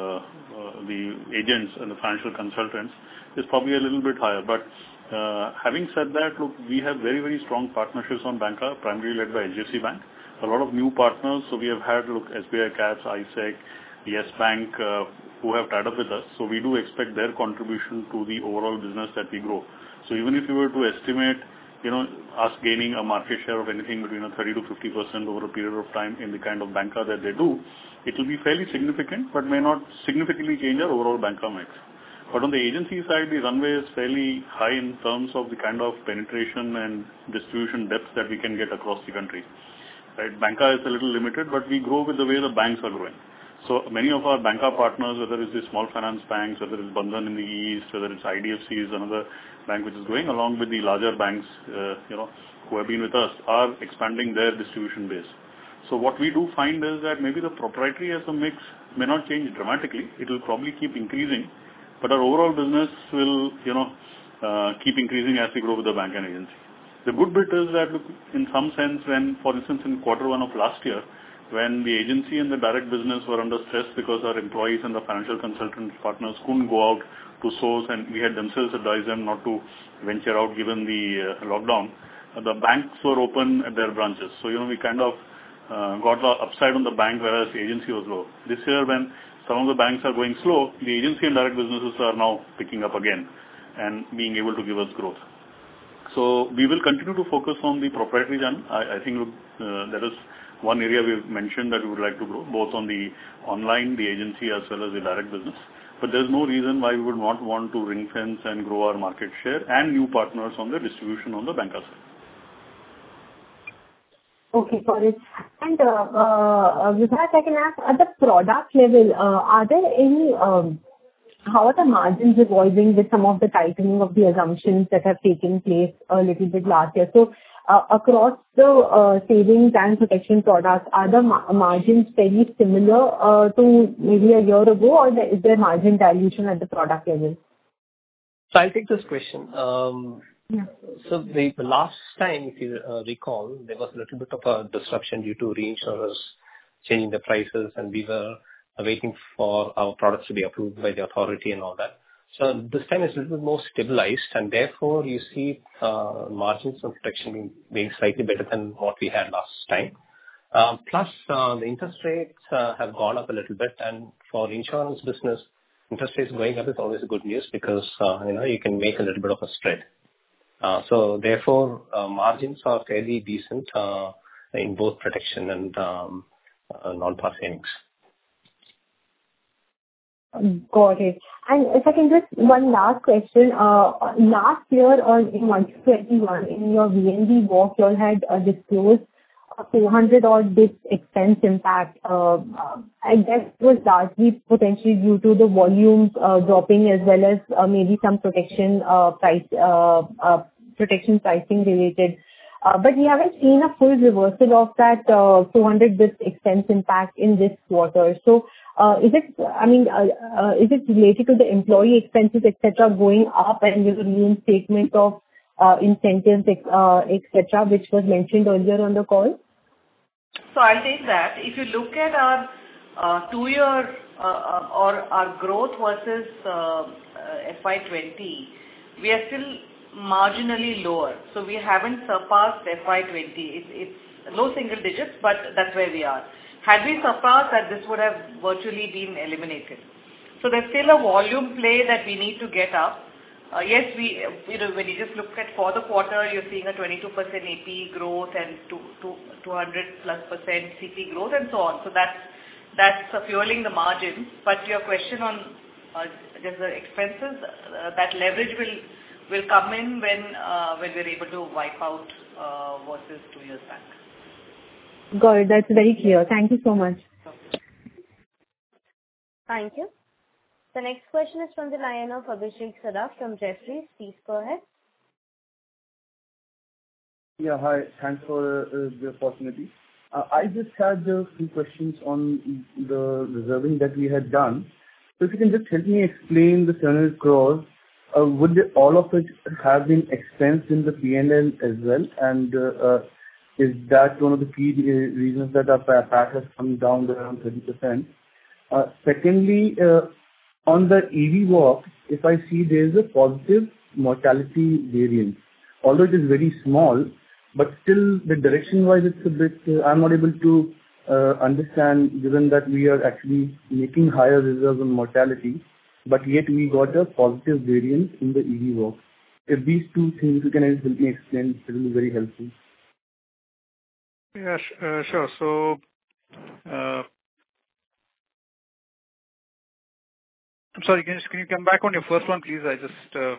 Speaker 9: the agents and the financial consultants is probably a little bit higher. But having said that, look, we have very, very strong partnerships on banca, primarily led by HDFC Bank. A lot of new partners. So we have had SBI Caps, ISEC, Yes Bank, who have tied up with us. So we do expect their contribution to the overall business that we grow. So even if you were to estimate, us gaining a market share of anything between 30 to 50% over a period of time in the kind of banca that they do, it will be fairly significant, but may not significantly change our overall banca mix. But on the agency side, the runway is fairly high in terms of the kind of penetration and distribution depth that we can get across the country. Right? Banca is a little limited, but we grow with the way the banks are growing. So many of our banca partners, whether it's the small finance banks, whether it's Bandhan in the east, whether it's IDFC is another bank which is growing, along with the larger banks, who have been with us, are expanding their distribution base. So what we do find is that maybe the proprietary as a mix may not change dramatically. It will probably keep increasing, but our overall business will, keep increasing as we grow with the bank and agency. The good bit is that, look, in some sense, when, for instance, in Q1 of last year, when the agency and the direct business were under stress because our employees and the financial consultant partners couldn't go out to source, and we had themselves advised them not to venture out given the lockdown, the banks were open at their branches. So, we kind of got the upside on the bank, whereas the agency was low. This year, when some of the banks are going slow, the agency and direct businesses are now picking up again and being able to give us growth. So we will continue to focus on the proprietary channel. I think that is one area we've mentioned that we would like to grow, both on the online, the agency, as well as the direct business. But there's no reason why we would not want to ring fence and grow our market share and new partners on the distribution on the banca side.
Speaker 11: Okay, got it. And Vikas, I can ask, at the product level, are there any, how are the margins evolving with some of the tightening of the assumptions that have taken place a little bit last year? So across the savings and protection products, are the margins fairly similar to maybe a year ago, or is there margin dilution at the product level?
Speaker 4: So I'll take this question.
Speaker 11: Yeah.
Speaker 4: So the last time, if you recall, there was a little bit of a disruption due to reinsurers changing the prices, and we were waiting for our products to be approved by the authority and all that. So this time it's a little bit more stabilized, and therefore you see margins of protection being slightly better than what we had last time. Plus, the interest rates have gone up a little bit, and for insurance business, interest rates going up is always good news because you can make a little bit of a spread. So therefore, margins are fairly decent in both protection and non-par savings.
Speaker 11: Got it. And if I can just one last question. Last year on in 2021, in your VNB walk, you all had disclosed a 400 odd bits expense impact. I guess it was largely potentially due to the volumes dropping as well as maybe some protection pricing related. But we haven't seen a full reversal of that 400 bits expense impact in this quarter. So is it related to the employee expenses, etc., going up and your reinstatement of incentives, etc., which was mentioned earlier on the call?
Speaker 2: So I'll take that. If you look at our 2-year or our growth versus FY20, we are still marginally lower. So we haven't surpassed FY20. It's low single digits, but that's where we are. Had we surpassed that, this would have virtually been eliminated. So there's still a volume play that we need to get up. Yes, when you just look at for the quarter, you're seeing a 22% AP growth and 200+% CP growth and so on. So that's fueling the margins. But your question on just the expenses, that leverage will come in when we're able to wipe out versus 2 years back.
Speaker 11: Got it. That's very clear. Thank you so much.
Speaker 1: Thank you. The next question is from the line of Abhishek Saraf from Jefferies. Please go ahead.
Speaker 12: Yeah, hi. Thanks for the opportunity. I just had a few questions on the reserving that we had done. So if you can just help me explain the 700 crores, would all of it have been expensed in the P&L as well? And is that one of the key reasons that our PAT has come down to around 30%? Secondly, on the EV walk, if I see there is a positive mortality variance, although it is very small, but still the direction-wise it's a bit, I'm not able to understand, given that we are actually making higher reserves on mortality, but yet we got a positive variance in the EV walk. If these two things you can help me explain, it will be very helpful.
Speaker 8: Yeah, sure. So, I'm sorry, can you come back on your first one, please? I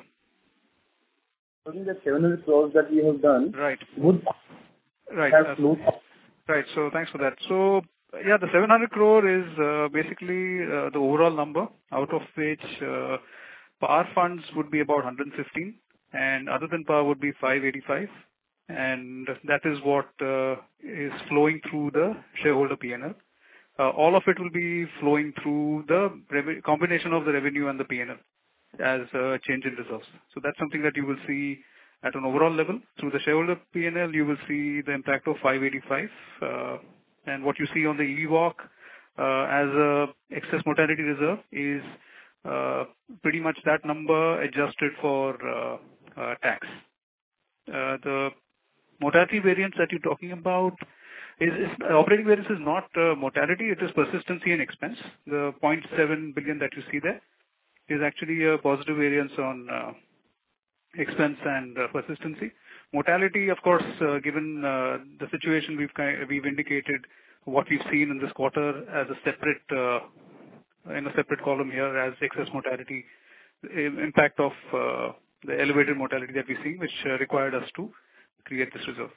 Speaker 12: think the 700 crores that we have done would have flowed.
Speaker 8: Right, so thanks for that. So, yeah, the 700 crore is basically the overall number, out of which par funds would be about 115, and other than par would be 585, and that is what is flowing through the shareholder P&L. All of it will be flowing through the combination of the revenue and the P&L as a change in reserves. So that's something that you will see at an overall level. Through the shareholder P&L, you will see the impact of 585. And what you see on the EV walk as a excess mortality reserve is pretty much that number adjusted for tax. The mortality variance that you're talking about is operating variance is not mortality, it is persistency and expense. The 0.7 billion that you see there is actually a positive variance on expense and persistency. Mortality, of course, given the situation we've indicated what we've seen in this quarter as a separate in a separate column here as excess mortality, impact of the elevated mortality that we're seeing, which required us to create this reserve.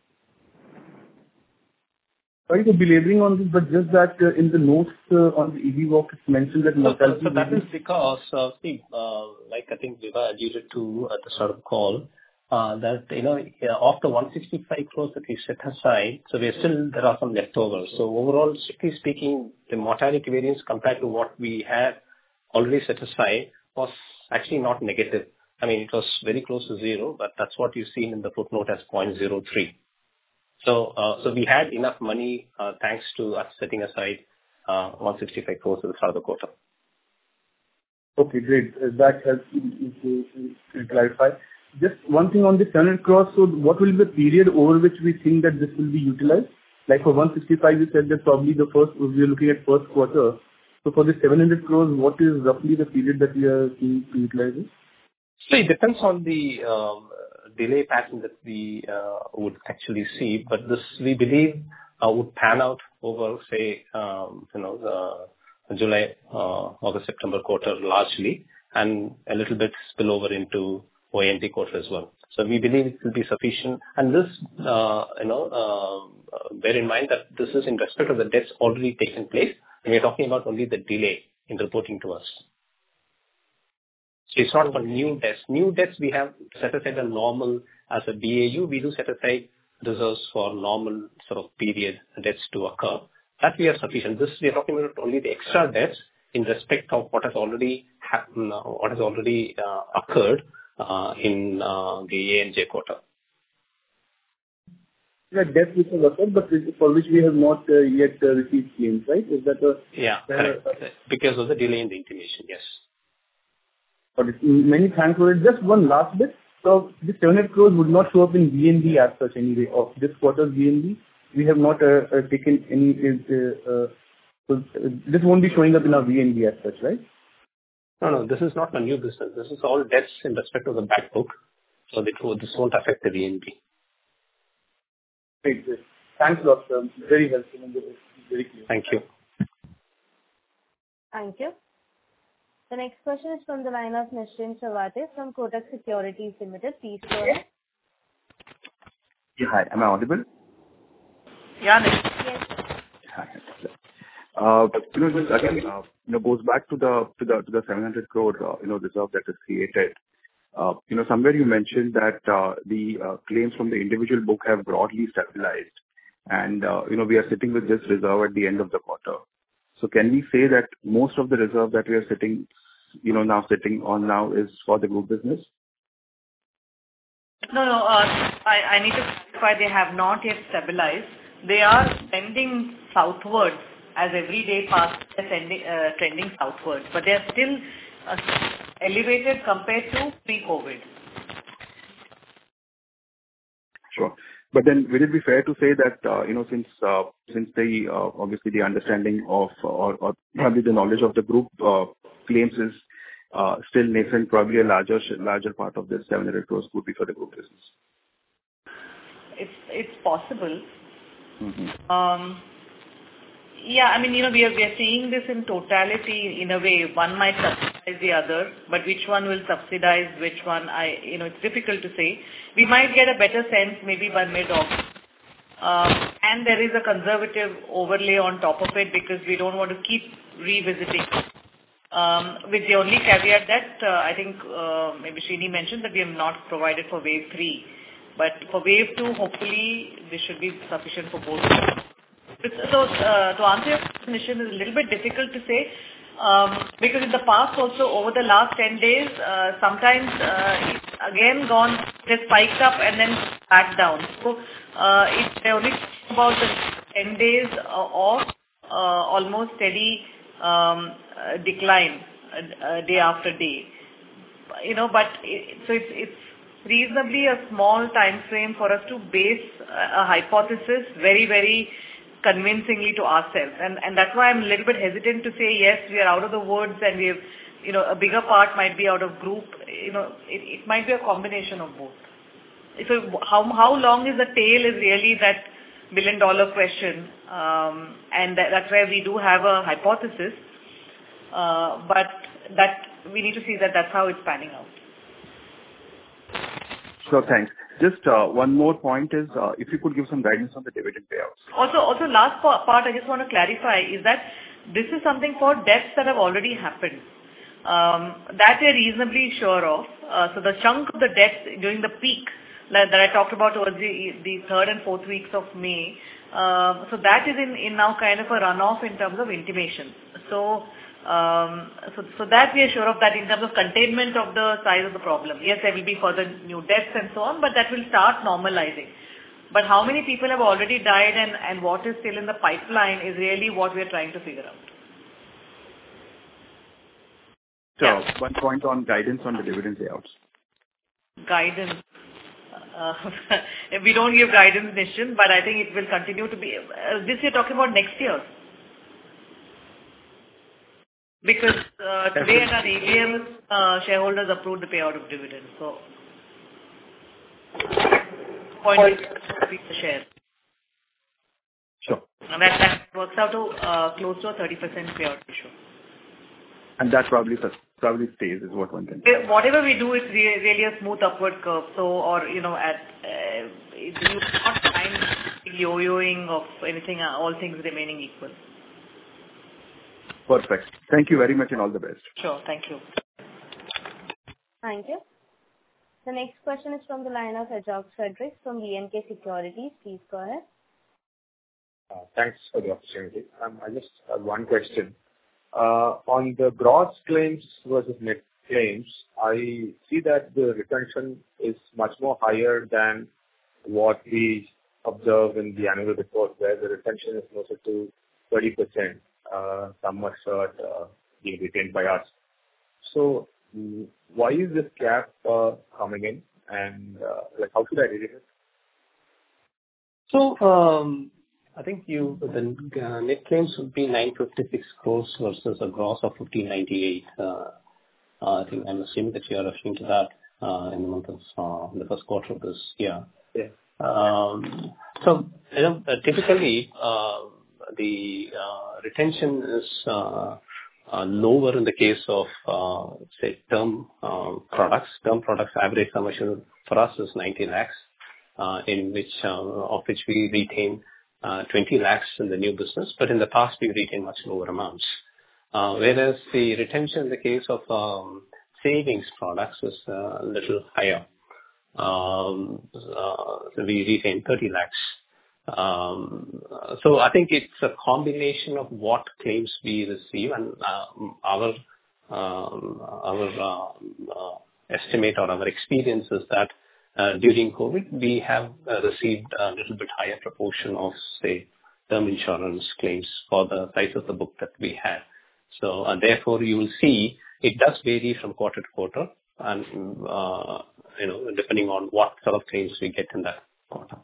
Speaker 12: Sorry for belaboring on this, but just that in the notes on the EV walk, it's mentioned that mortality.
Speaker 4: So that is because, like I think Vibha alluded to at the start of the call, that of the 165 crores that we set aside, so there are some leftovers. So overall, strictly speaking, the mortality variance compared to what we had already set aside was actually not negative. I mean, it was very close to zero, but that's what you've seen in the footnote as 0.03. So we had enough money thanks to us setting aside 165 crores at the start of the quarter.
Speaker 12: Okay, great. That helps to clarify. Just one thing on the 700 crores. So what will be the period over which we think that this will be utilized? Like for 165, you said that probably we are looking at first quarter. So for the 700 crores, what is roughly the period that we are seeing to utilize it?
Speaker 4: So it depends on the delay pattern that we would actually see, but this we believe would pan out over, say, July, August, September quarter largely, and a little bit spill over into ONT quarter as well. So we believe it will be sufficient. And this, bear in mind that this is in respect of the debts already taken place, and we are talking about only the delay in reporting to us. So it's not for new debts. New debts we have set aside a normal as a BAU. We do set aside reserves for normal sort of period debts to occur. That we are sufficient. This we are talking about only the extra debts in respect of what has already happened, what has already occurred in the ANJ quarter.
Speaker 12: Yeah, debt which has occurred, but for which we have not yet received claims, right? Is that a...
Speaker 4: Yeah, correct. Because of the delay in the intimation, yes.
Speaker 12: Many thanks for it. Just one last bit. So the 700 crores would not show up in VNB as such anyway of this quarter's VNB. We have not taken any... so this won't be showing up in our VNB as such, right?
Speaker 4: No, this is not a new business. This is all debts in respect of the back book. So this won't affect the VNB.
Speaker 12: Great. Thanks a lot, sir. Very helpful and very clear.
Speaker 4: Thank you.
Speaker 1: Thank you. The next question is from the line of Nischint Chawathe from Kotak Securities Limited. Please go ahead.
Speaker 13: Yeah, hi. Am I audible?
Speaker 2: Yeah,
Speaker 1: Yes.
Speaker 13: Hi. Just again, goes back to the 700 crore, reserve that is created. Somewhere you mentioned that the claims from the individual book have broadly stabilized, and we are sitting with this reserve at the end of the quarter. So can we say that most of the reserve that we are sitting on now is for the group business?
Speaker 2: No. I need to clarify. They have not yet stabilized. They are trending southwards as every day passes. Trending southwards, but they are still elevated compared to pre-COVID.
Speaker 13: Sure. But then will it be fair to say that, since the obviously the understanding of or probably the knowledge of the group claims is still nascent, probably a larger part of this 700 crores would be for the group business?
Speaker 2: It's possible.
Speaker 13: Mm-hmm.
Speaker 2: Yeah, I mean, we are seeing this in totality in a way. One might subsidize the other, but which one will subsidize which one, it's difficult to say. We might get a better sense maybe by mid-August. And there is a conservative overlay on top of it because we don't want to keep revisiting. With the only caveat that I think maybe Srini mentioned that we have not provided for wave 3. But for wave 2, hopefully this should be sufficient for both. So to answer your question, is a little bit difficult to say because in the past also over the last 10 days, sometimes it's again just spiked up and then back down. So it's only about the 10 days of almost steady decline day after day. But it's reasonably a small time frame for us to base a hypothesis very, very convincingly to ourselves. And that's why I'm a little bit hesitant to say, yes, we are out of the woods and we have, a bigger part might be out of group. It might be a combination of both. So how long is the tail is really that $1 billion question. And that's where we do have a hypothesis. But that we need to see that that's how it's panning out.
Speaker 13: Sure, thanks. Just one more point is, if you could give some guidance on the dividend payouts.
Speaker 2: Also last part I just want to clarify is that this is something for debts that have already happened. That we're reasonably sure of. So the chunk of the debts during the peak that I talked about towards the 3rd and 4th weeks of May, so that is in now kind of a runoff in terms of intimation. So that we are sure of that in terms of containment of the size of the problem. Yes, there will be further new deaths and so on, but that will start normalizing. But how many people have already died and what is still in the pipeline is really what we are trying to figure out.
Speaker 13: So, yeah. One point on guidance on the dividend payouts.
Speaker 2: Guidance. We don't give guidance, Nischint, but I think it will continue to be. This you're talking about next year. Because today at our AGM, shareholders approved the payout of dividends. So, point is the share.
Speaker 13: Sure.
Speaker 2: And that works out to close to a 30% payout ratio.
Speaker 13: And that probably stays, is what one can say.
Speaker 2: Whatever we do is really a smooth upward curve. So, or, you not find yo-yoing of anything, all things remaining equal.
Speaker 13: Perfect. Thank you very much and all the best.
Speaker 2: Sure. Thank you.
Speaker 1: Thank you. The next question is from the line of Ajok Frederick from BNK Securities. Please go ahead.
Speaker 14: Thanks for the opportunity. I just have one question. On the gross claims versus net claims, I see that the retention is much more higher than what we observe in the annual report, where the retention is closer to 30%, some assured being retained by us. So why is this gap coming in, and how should I read it?
Speaker 4: So I think the net claims would be 956 crores versus a gross of 1598. I think I'm assuming that you are referring to that in the month of the first quarter of this year.
Speaker 14: Yeah.
Speaker 4: So typically the retention is lower in the case of say term products. Term products average sum assured for us is 90 lakhs, of which we retain 20 lakhs in the new business, but in the past we retained much lower amounts. Whereas the retention in the case of savings products is a little higher. We retain 30 lakhs. So I think it's a combination of what claims we receive, and our estimate or our experience is that during COVID, we have received a little bit higher proportion of, say, term insurance claims for the size of the book that we had. So therefore, you will see it does vary from quarter to quarter, and depending on what sort of claims we get in that quarter.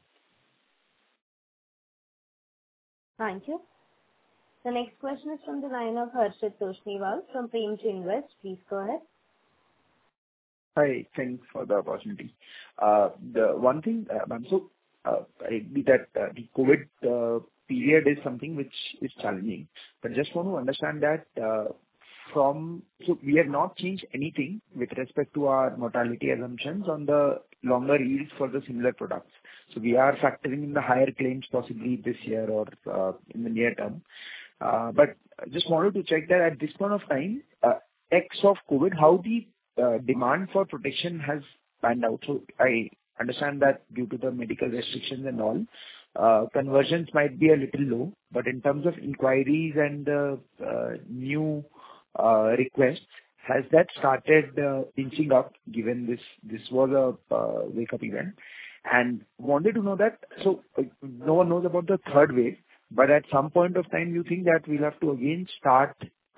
Speaker 1: Thank you. The next question is from the line of Harshit Toshniwal from Premji Invest. Please go ahead.
Speaker 6: Hi, thanks for the opportunity. The one thing, I agree that the COVID period is something which is challenging, but just want to understand that so we have not changed anything with respect to our mortality assumptions on the longer yields for the similar products. So we are factoring in the higher claims possibly this year or in the near term. But I just wanted to check that at this point of time, X of COVID, how the demand for protection has panned out. So I understand that due to the medical restrictions and all, conversions might be a little low, but in terms of inquiries and new requests, has that started inching up given this was a wake-up event? And wanted to know that, so no one knows about the third wave, but at some point of time, you think that we'll have to again start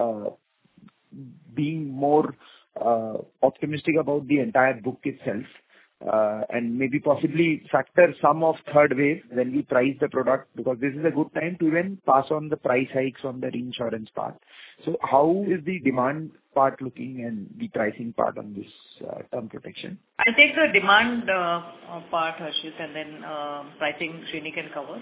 Speaker 6: being more optimistic about the entire book itself, and maybe possibly factor some of third wave when we price the product, because this is a good time to even pass on the price hikes on the reinsurance part. So how is the demand part looking and the pricing part on this term protection?
Speaker 2: I'll take the demand part, Harshit, and then pricing Srini can cover.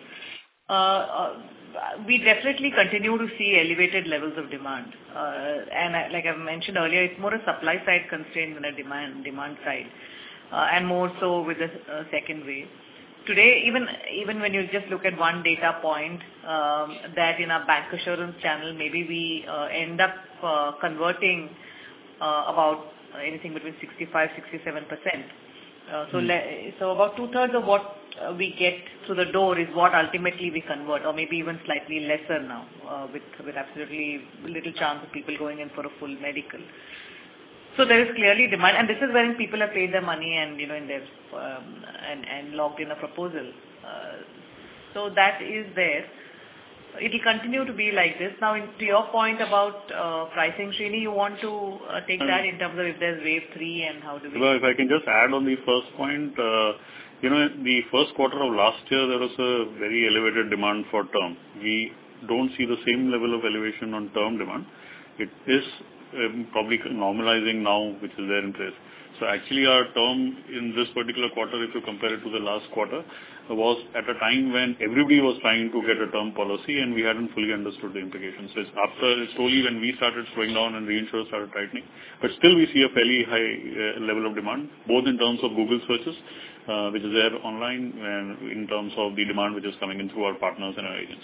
Speaker 2: We definitely continue to see elevated levels of demand. And like I've mentioned earlier, it's more a supply side constraint than a demand side. And more so with the second wave. Today, even when you just look at one data point, that in our bancassurance channel, maybe we end up converting about anything between 65-67%. So about 2/3 of what we get through the door is what ultimately we convert, or maybe even slightly lesser now, with absolutely little chance of people going in for a full medical. So there is clearly demand, and this is when people have paid their money and in their and logged in a proposal. So that is there. It will continue to be like this. Now, to your point about pricing, Srini, you want to take that in terms of if there's wave 3 and how do we...
Speaker 9: Well, if I can just add on the first point, the first quarter of last year, there was a very elevated demand for term. We don't see the same level of elevation on term demand. It is probably normalizing now, which is there in place. So actually, our term in this particular quarter, if you compare it to the last quarter, was at a time when everybody was trying to get a term policy, and we hadn't fully understood the implications. So it's only when we started slowing down and reinsurers started tightening. But still, we see a fairly high level of demand, both in terms of Google searches, which is there online, and in terms of the demand which is coming in through our partners and our agents.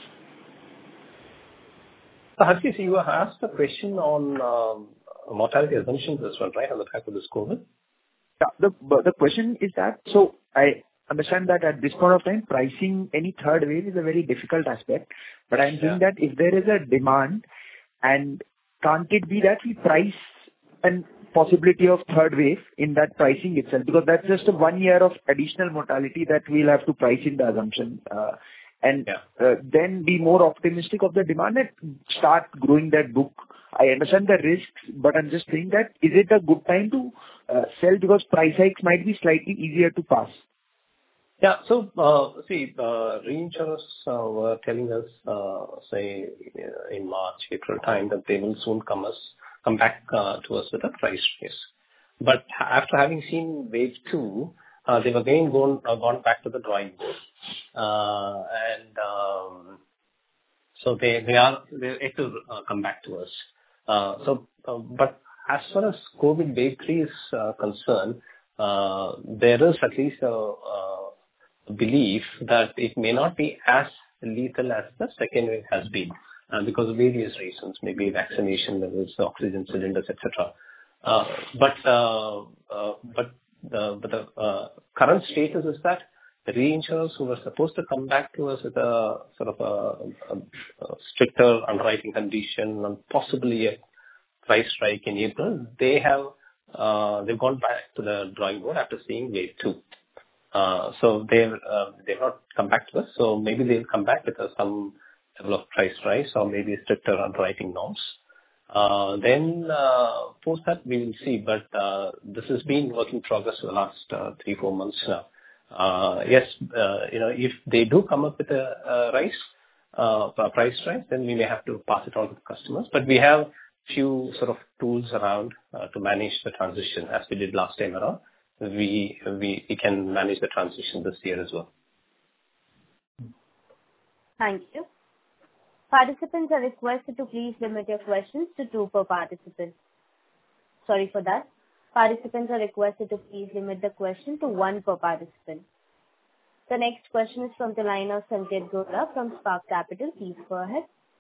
Speaker 4: Harshit, you asked a question on mortality assumptions as well, right, on the back of this COVID?
Speaker 5: Yeah, the question is that, so I understand that at this point of time, pricing any third wave is a very difficult aspect. But I'm saying that if there is a demand, and can't it be that we price and possibility of third wave in that pricing itself? Because that's just 1 year of additional mortality that we'll have to price in the assumption. Then be more optimistic of the demand and start growing that book. I understand the risks, but I'm just saying that is it a good time to sell because price hikes might be slightly easier to pass?
Speaker 4: Yeah. So, reinsurers were telling us, say, in March, April time, that they will soon come back to us with a price raise. But after having seen wave 2, they've again gone back to the drawing board. So they're yet to come back to us. But as far as COVID wave 3 is concerned, there is at least a belief that it may not be as lethal as the second wave has been because of various reasons, maybe vaccination levels, oxygen cylinders, etc. But the current status is that the reinsurers who were supposed to come back to us with a sort of a stricter underwriting condition and possibly a price strike in April, they've gone back to the drawing board after seeing wave 2. So they've not come back to us. So maybe they'll come back with some level of price rise or maybe stricter underwriting norms. Then post that we will see. But this has been work in progress for the last 3-4 months now. Yes, if they do come up with a price rise, then we may have to pass it on to the customers. But we have few sort of tools around to manage the transition, as we did last time around. We can manage the transition this year as well.
Speaker 1: Thank you. Participants are requested to please limit your questions to 2 per participant. Sorry for that. Participants are requested to please limit the question to 1 per participant. The next question is from the line of Sanket Godha from Spark Capital. Please go ahead.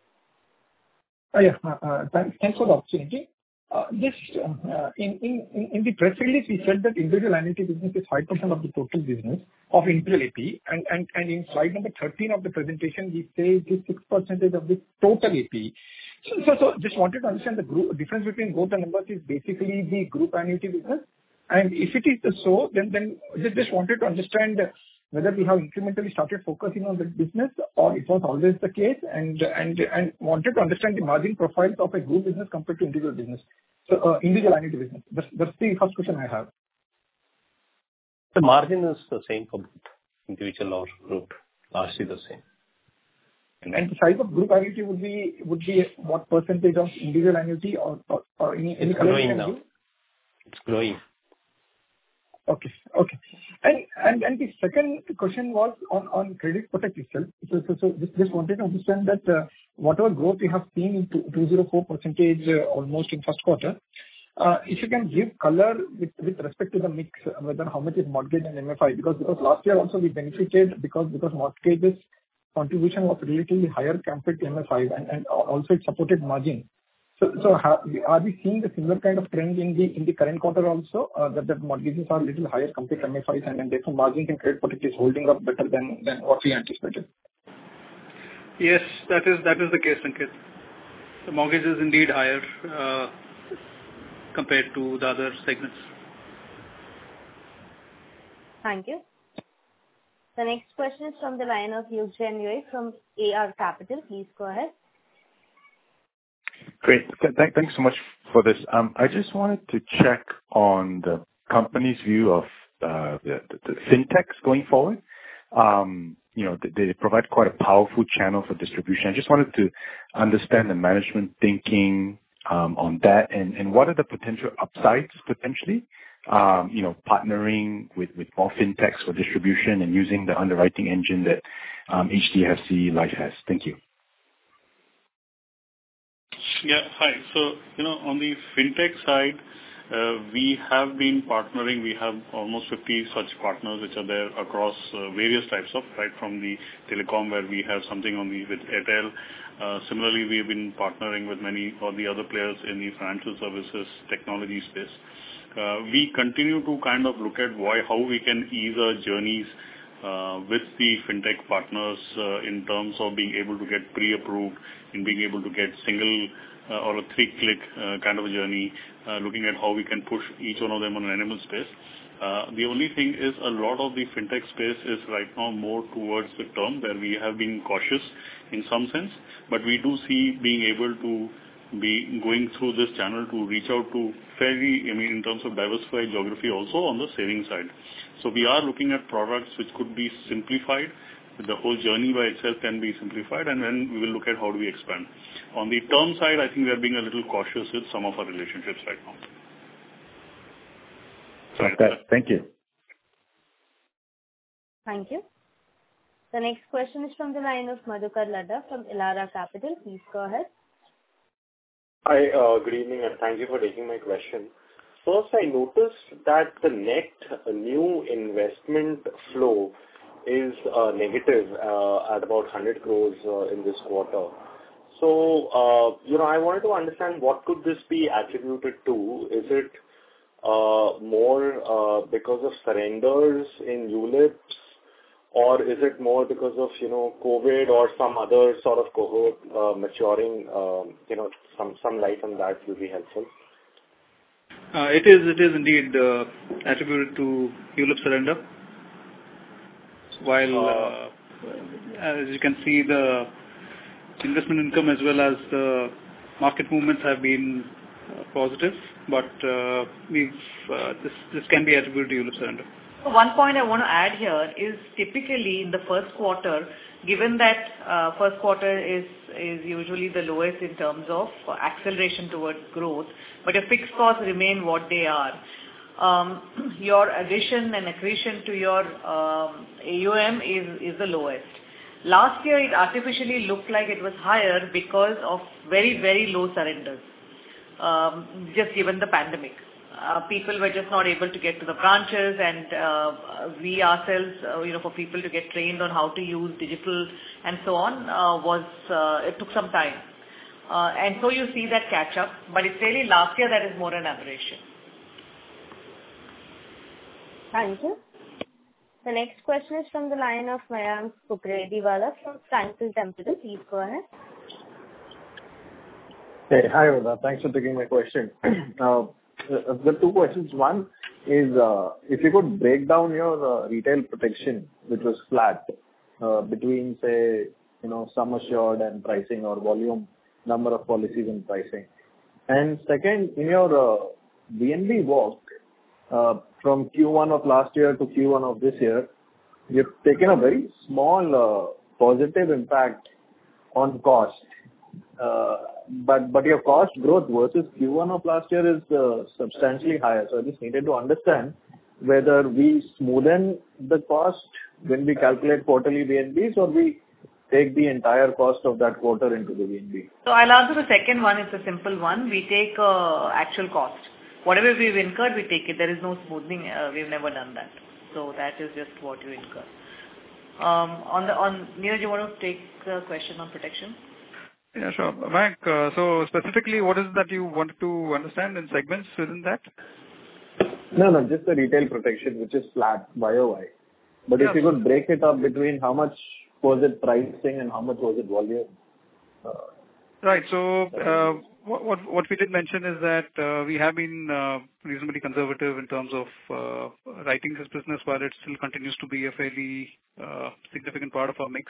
Speaker 15: Thanks for the opportunity. Just in the press release, we said that individual annuity business is 5% of the total business of individual AP, and in slide number 13 of the presentation, we say it is 6% of the total AP. So just wanted to understand the difference between both the numbers is basically the group annuity business. And if it is so, then just wanted to understand whether we have incrementally started focusing on the business or it was always the case, and wanted to understand the margin profiles of a group business compared to individual business. So individual annuity business. That's the first question I have.
Speaker 4: The margin is the same for both individual or group, largely the same.
Speaker 15: And the size of group annuity would be what percentage of individual annuity or any
Speaker 4: It's growing now. It's growing.
Speaker 15: Okay. And the second question was on Credit Protect itself. So just wanted to understand that whatever growth we have seen in 204% almost in first quarter, if you can give color with respect to the mix, whether how much is mortgage and MFI, because last year also we benefited because mortgages contribution was relatively higher compared to MFI and also it supported margin. So are we seeing the similar kind of trend in the current quarter also, that mortgages are a little higher compared to MFIs and therefore margin in Credit Protect is holding up better than what we anticipated?
Speaker 8: Yes, that is the case, Sanket. The mortgage is indeed higher compared to the other segments.
Speaker 1: Thank you. The next question is from the line of Yug January from AR Capital. Please go ahead.
Speaker 16: Great. Thanks so much for this. I just wanted to check on the company's view of the fintechs going forward. They provide quite a powerful channel for distribution. I just wanted to understand the management thinking on that and what are the potential upsides potentially partnering with more fintechs for distribution and using the underwriting engine that HDFC Life has? Thank you.
Speaker 9: Yeah. Hi. On the fintech side, we have been partnering. We have almost 50 such partners which are there across various types of, right from the telecom, where we have something with Airtel. Similarly, we have been partnering with many of the other players in the financial services technology space. We continue to kind of look at how we can ease our journeys with the fintech partners in terms of being able to get pre-approved, in being able to get single or a 3-click kind of a journey, looking at how we can push each one of them on an animal space. The only thing is a lot of the fintech space is right now more towards the term, where we have been cautious in some sense, but we do see being able to be going through this channel to reach out to in terms of diversified geography also on the savings side. So we are looking at products which could be simplified. The whole journey by itself can be simplified, and then we will look at how do we expand. On the term side, I think we are being a little cautious with some of our relationships right now.
Speaker 16: Okay. Thank you.
Speaker 1: Thank you. The next question is from the line of Madhukar Ladha from Elara Capital. Please go ahead.
Speaker 17: Hi, good evening, and thank you for taking my question. First, I noticed that the net new investment flow is negative at about 100 crores in this quarter. So, I wanted to understand what could this be attributed to. Is it more because of surrenders in ULIPs, or is it more because of, COVID or some other sort of cohort maturing? Some light on that will be helpful.
Speaker 8: It is indeed attributed to ULIP surrender. While, as you can see, the investment income as well as the market movements have been positive, but this can be attributed to ULIP surrender.
Speaker 2: One point I want to add here is typically in the first quarter, given that first quarter is usually the lowest in terms of acceleration towards growth, but your fixed costs remain what they are. Your addition and accretion to your AUM is the lowest. Last year, it artificially looked like it was higher because of very, very low surrenders, just given the pandemic. People were just not able to get to the branches, and we ourselves, for people to get trained on how to use digital and so on, it took some time. And so you see that catch up, but it's really last year that is more an aberration.
Speaker 1: Thank you. The next question is from the line of Mayank Bukrediwala from Franklin Templeton. Please go ahead.
Speaker 6: Hey, hi, Oda. Thanks for taking my question. The two questions. One is, if you could break down your retail protection, which was flat, between, say, sum assured and pricing, or volume, number of policies and pricing. And second, in your VNB walk, from Q1 of last year to Q1 of this year, you've taken a very small positive impact on cost. But your cost growth versus Q1 of last year is substantially higher. So I just needed to understand whether we smoothen the cost when we calculate quarterly VNBs, or we take the entire cost of that quarter into the VNB.
Speaker 2: So I'll answer the second one. It's a simple one. We take actual cost. Whatever we've incurred, we take it. There is no smoothing. We've never done that. So that is just what you incur. Neeraj, you want to take the question on protection?
Speaker 8: Yeah, sure. Mayank, so specifically, what is that you wanted to understand in segments within that?
Speaker 6: No, just the retail protection, which is flat YOY. But if you could break it up between how much was it pricing and how much was it volume?
Speaker 8: Right. So what we did mention is that we have been reasonably conservative in terms of writing this business, while it still continues to be a fairly significant part of our mix.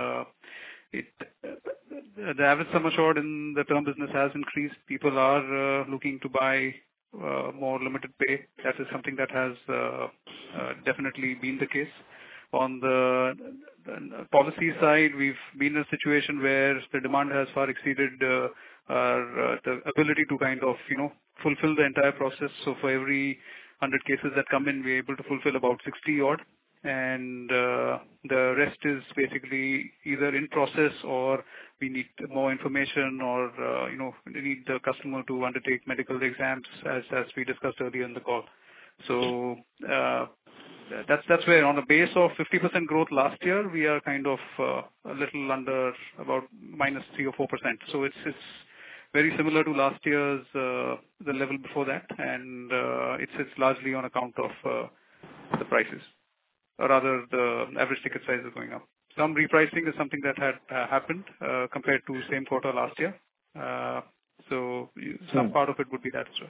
Speaker 8: The average sum assured in the term business has increased. People are looking to buy more limited pay. That is something that has definitely been the case. On the policy side, we've been in a situation where the demand has far exceeded the ability to kind of, fulfill the entire process. So for every 100 cases that come in, we're able to fulfill about 60 odd. And the rest is basically either in process or we need more information or, we need the customer to undertake medical exams as we discussed earlier in the call. So that's where on a base of 50% growth last year, we are kind of a little under about minus 3 or 4%. So it's very similar to last year's, the level before that. And it's largely on account of the prices. Or rather, the average ticket size is going up. Some repricing is something that had happened compared to same quarter last year. So some part of it would be that as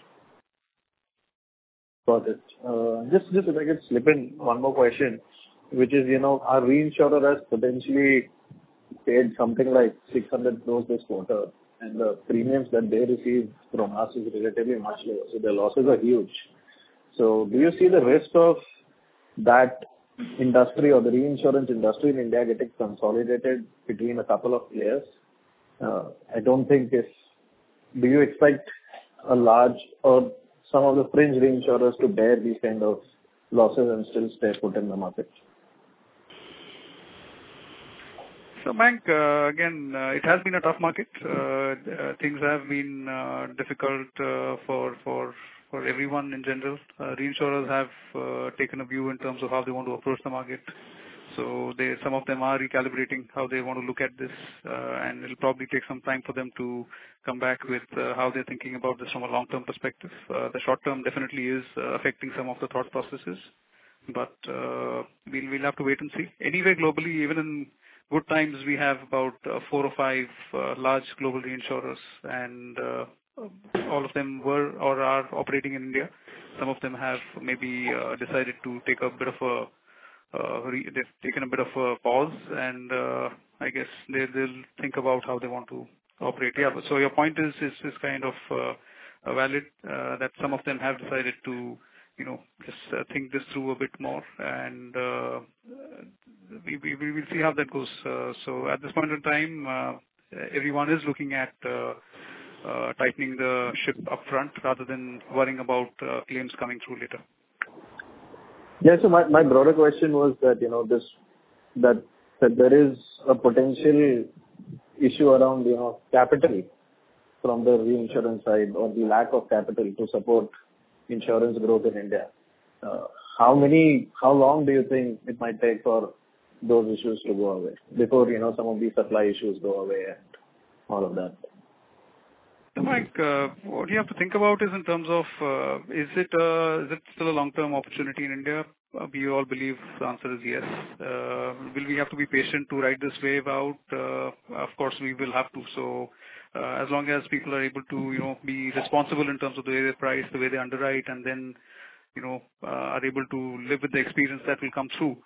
Speaker 18: well. Got it. Just if I could slip in one more question, which is, our reinsurer has potentially paid something like 600 crores this quarter, and the premiums that they receive from us is relatively much lower. So their losses are huge. So do you see the risk of that industry or the reinsurance industry in India getting consolidated between a couple of players? I don't think do you expect a large or some of the fringe reinsurers to bear these kind of losses and still stay put in the market?
Speaker 8: So, Mayank, again, it has been a tough market. Things have been difficult for everyone in general. Reinsurers have taken a view in terms of how they want to approach the market. So some of them are recalibrating how they want to look at this, and it'll probably take some time for them to come back with how they're thinking about this from a long-term perspective. The short-term definitely is affecting some of the thought processes, but we'll have to wait and see. Anyway, globally, even in good times, we have about 4 or 5 large global reinsurers, and all of them were or are operating in India. Some of them have maybe decided to take a bit of they've taken a bit of a pause, and I guess they'll think about how they want to operate. Yeah, so your point is kind of valid, that some of them have decided to, just think this through a bit more, and we will see how that goes. So at this point in time, everyone is looking at tightening the ship up front rather than worrying about claims coming through later.
Speaker 18: Yeah, so my broader question was that, that there is a potential issue around, capital from the reinsurance side or the lack of capital to support insurance growth in India. How long do you think it might take for those issues to go away before, some of these supply issues go away and all of that?
Speaker 8: So, Mike, what you have to think about is in terms of, is it still a long-term opportunity in India? We all believe the answer is yes. Will we have to be patient to ride this wave out? Of course, we will have to. So, as long as people are able to, be responsible in terms of the way they price, the way they underwrite, and then, are able to live with the experience that will come through,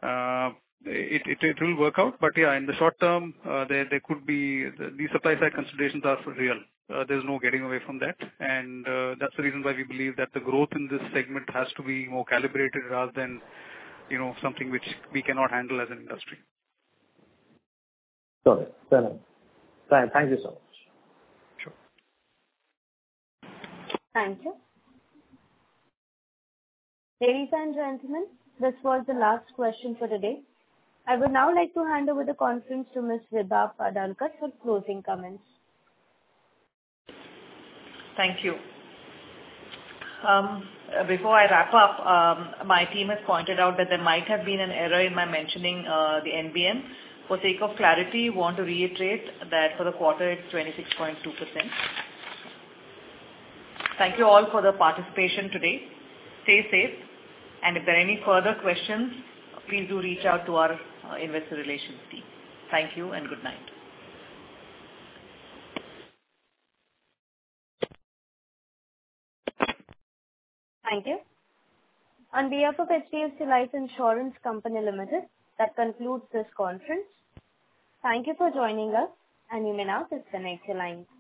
Speaker 8: it will work out. But yeah, in the short term, there could be these supply side considerations are for real. There's no getting away from that, and that's the reason why we believe that the growth in this segment has to be more calibrated rather than, something which we cannot handle as an industry.
Speaker 18: Got it. Fair enough. Thank you so much.
Speaker 8: Sure.
Speaker 1: Thank you. Ladies and gentlemen, this was the last question for today. I would now like to hand over the conference to Ms. Vibha Padalkar for closing comments.
Speaker 2: Thank you. Before I wrap up, my team has pointed out that there might have been an error in my mentioning the NBM. For sake of clarity, want to reiterate that for the quarter it's 26.2%. Thank you all for the participation today. Stay safe, and if there are any further questions, please do reach out to our investor relations team. Thank you and good night.
Speaker 1: Thank you. On behalf of HDFC Life Insurance Company Limited, that concludes this conference. Thank you for joining us, and you may now disconnect your lines.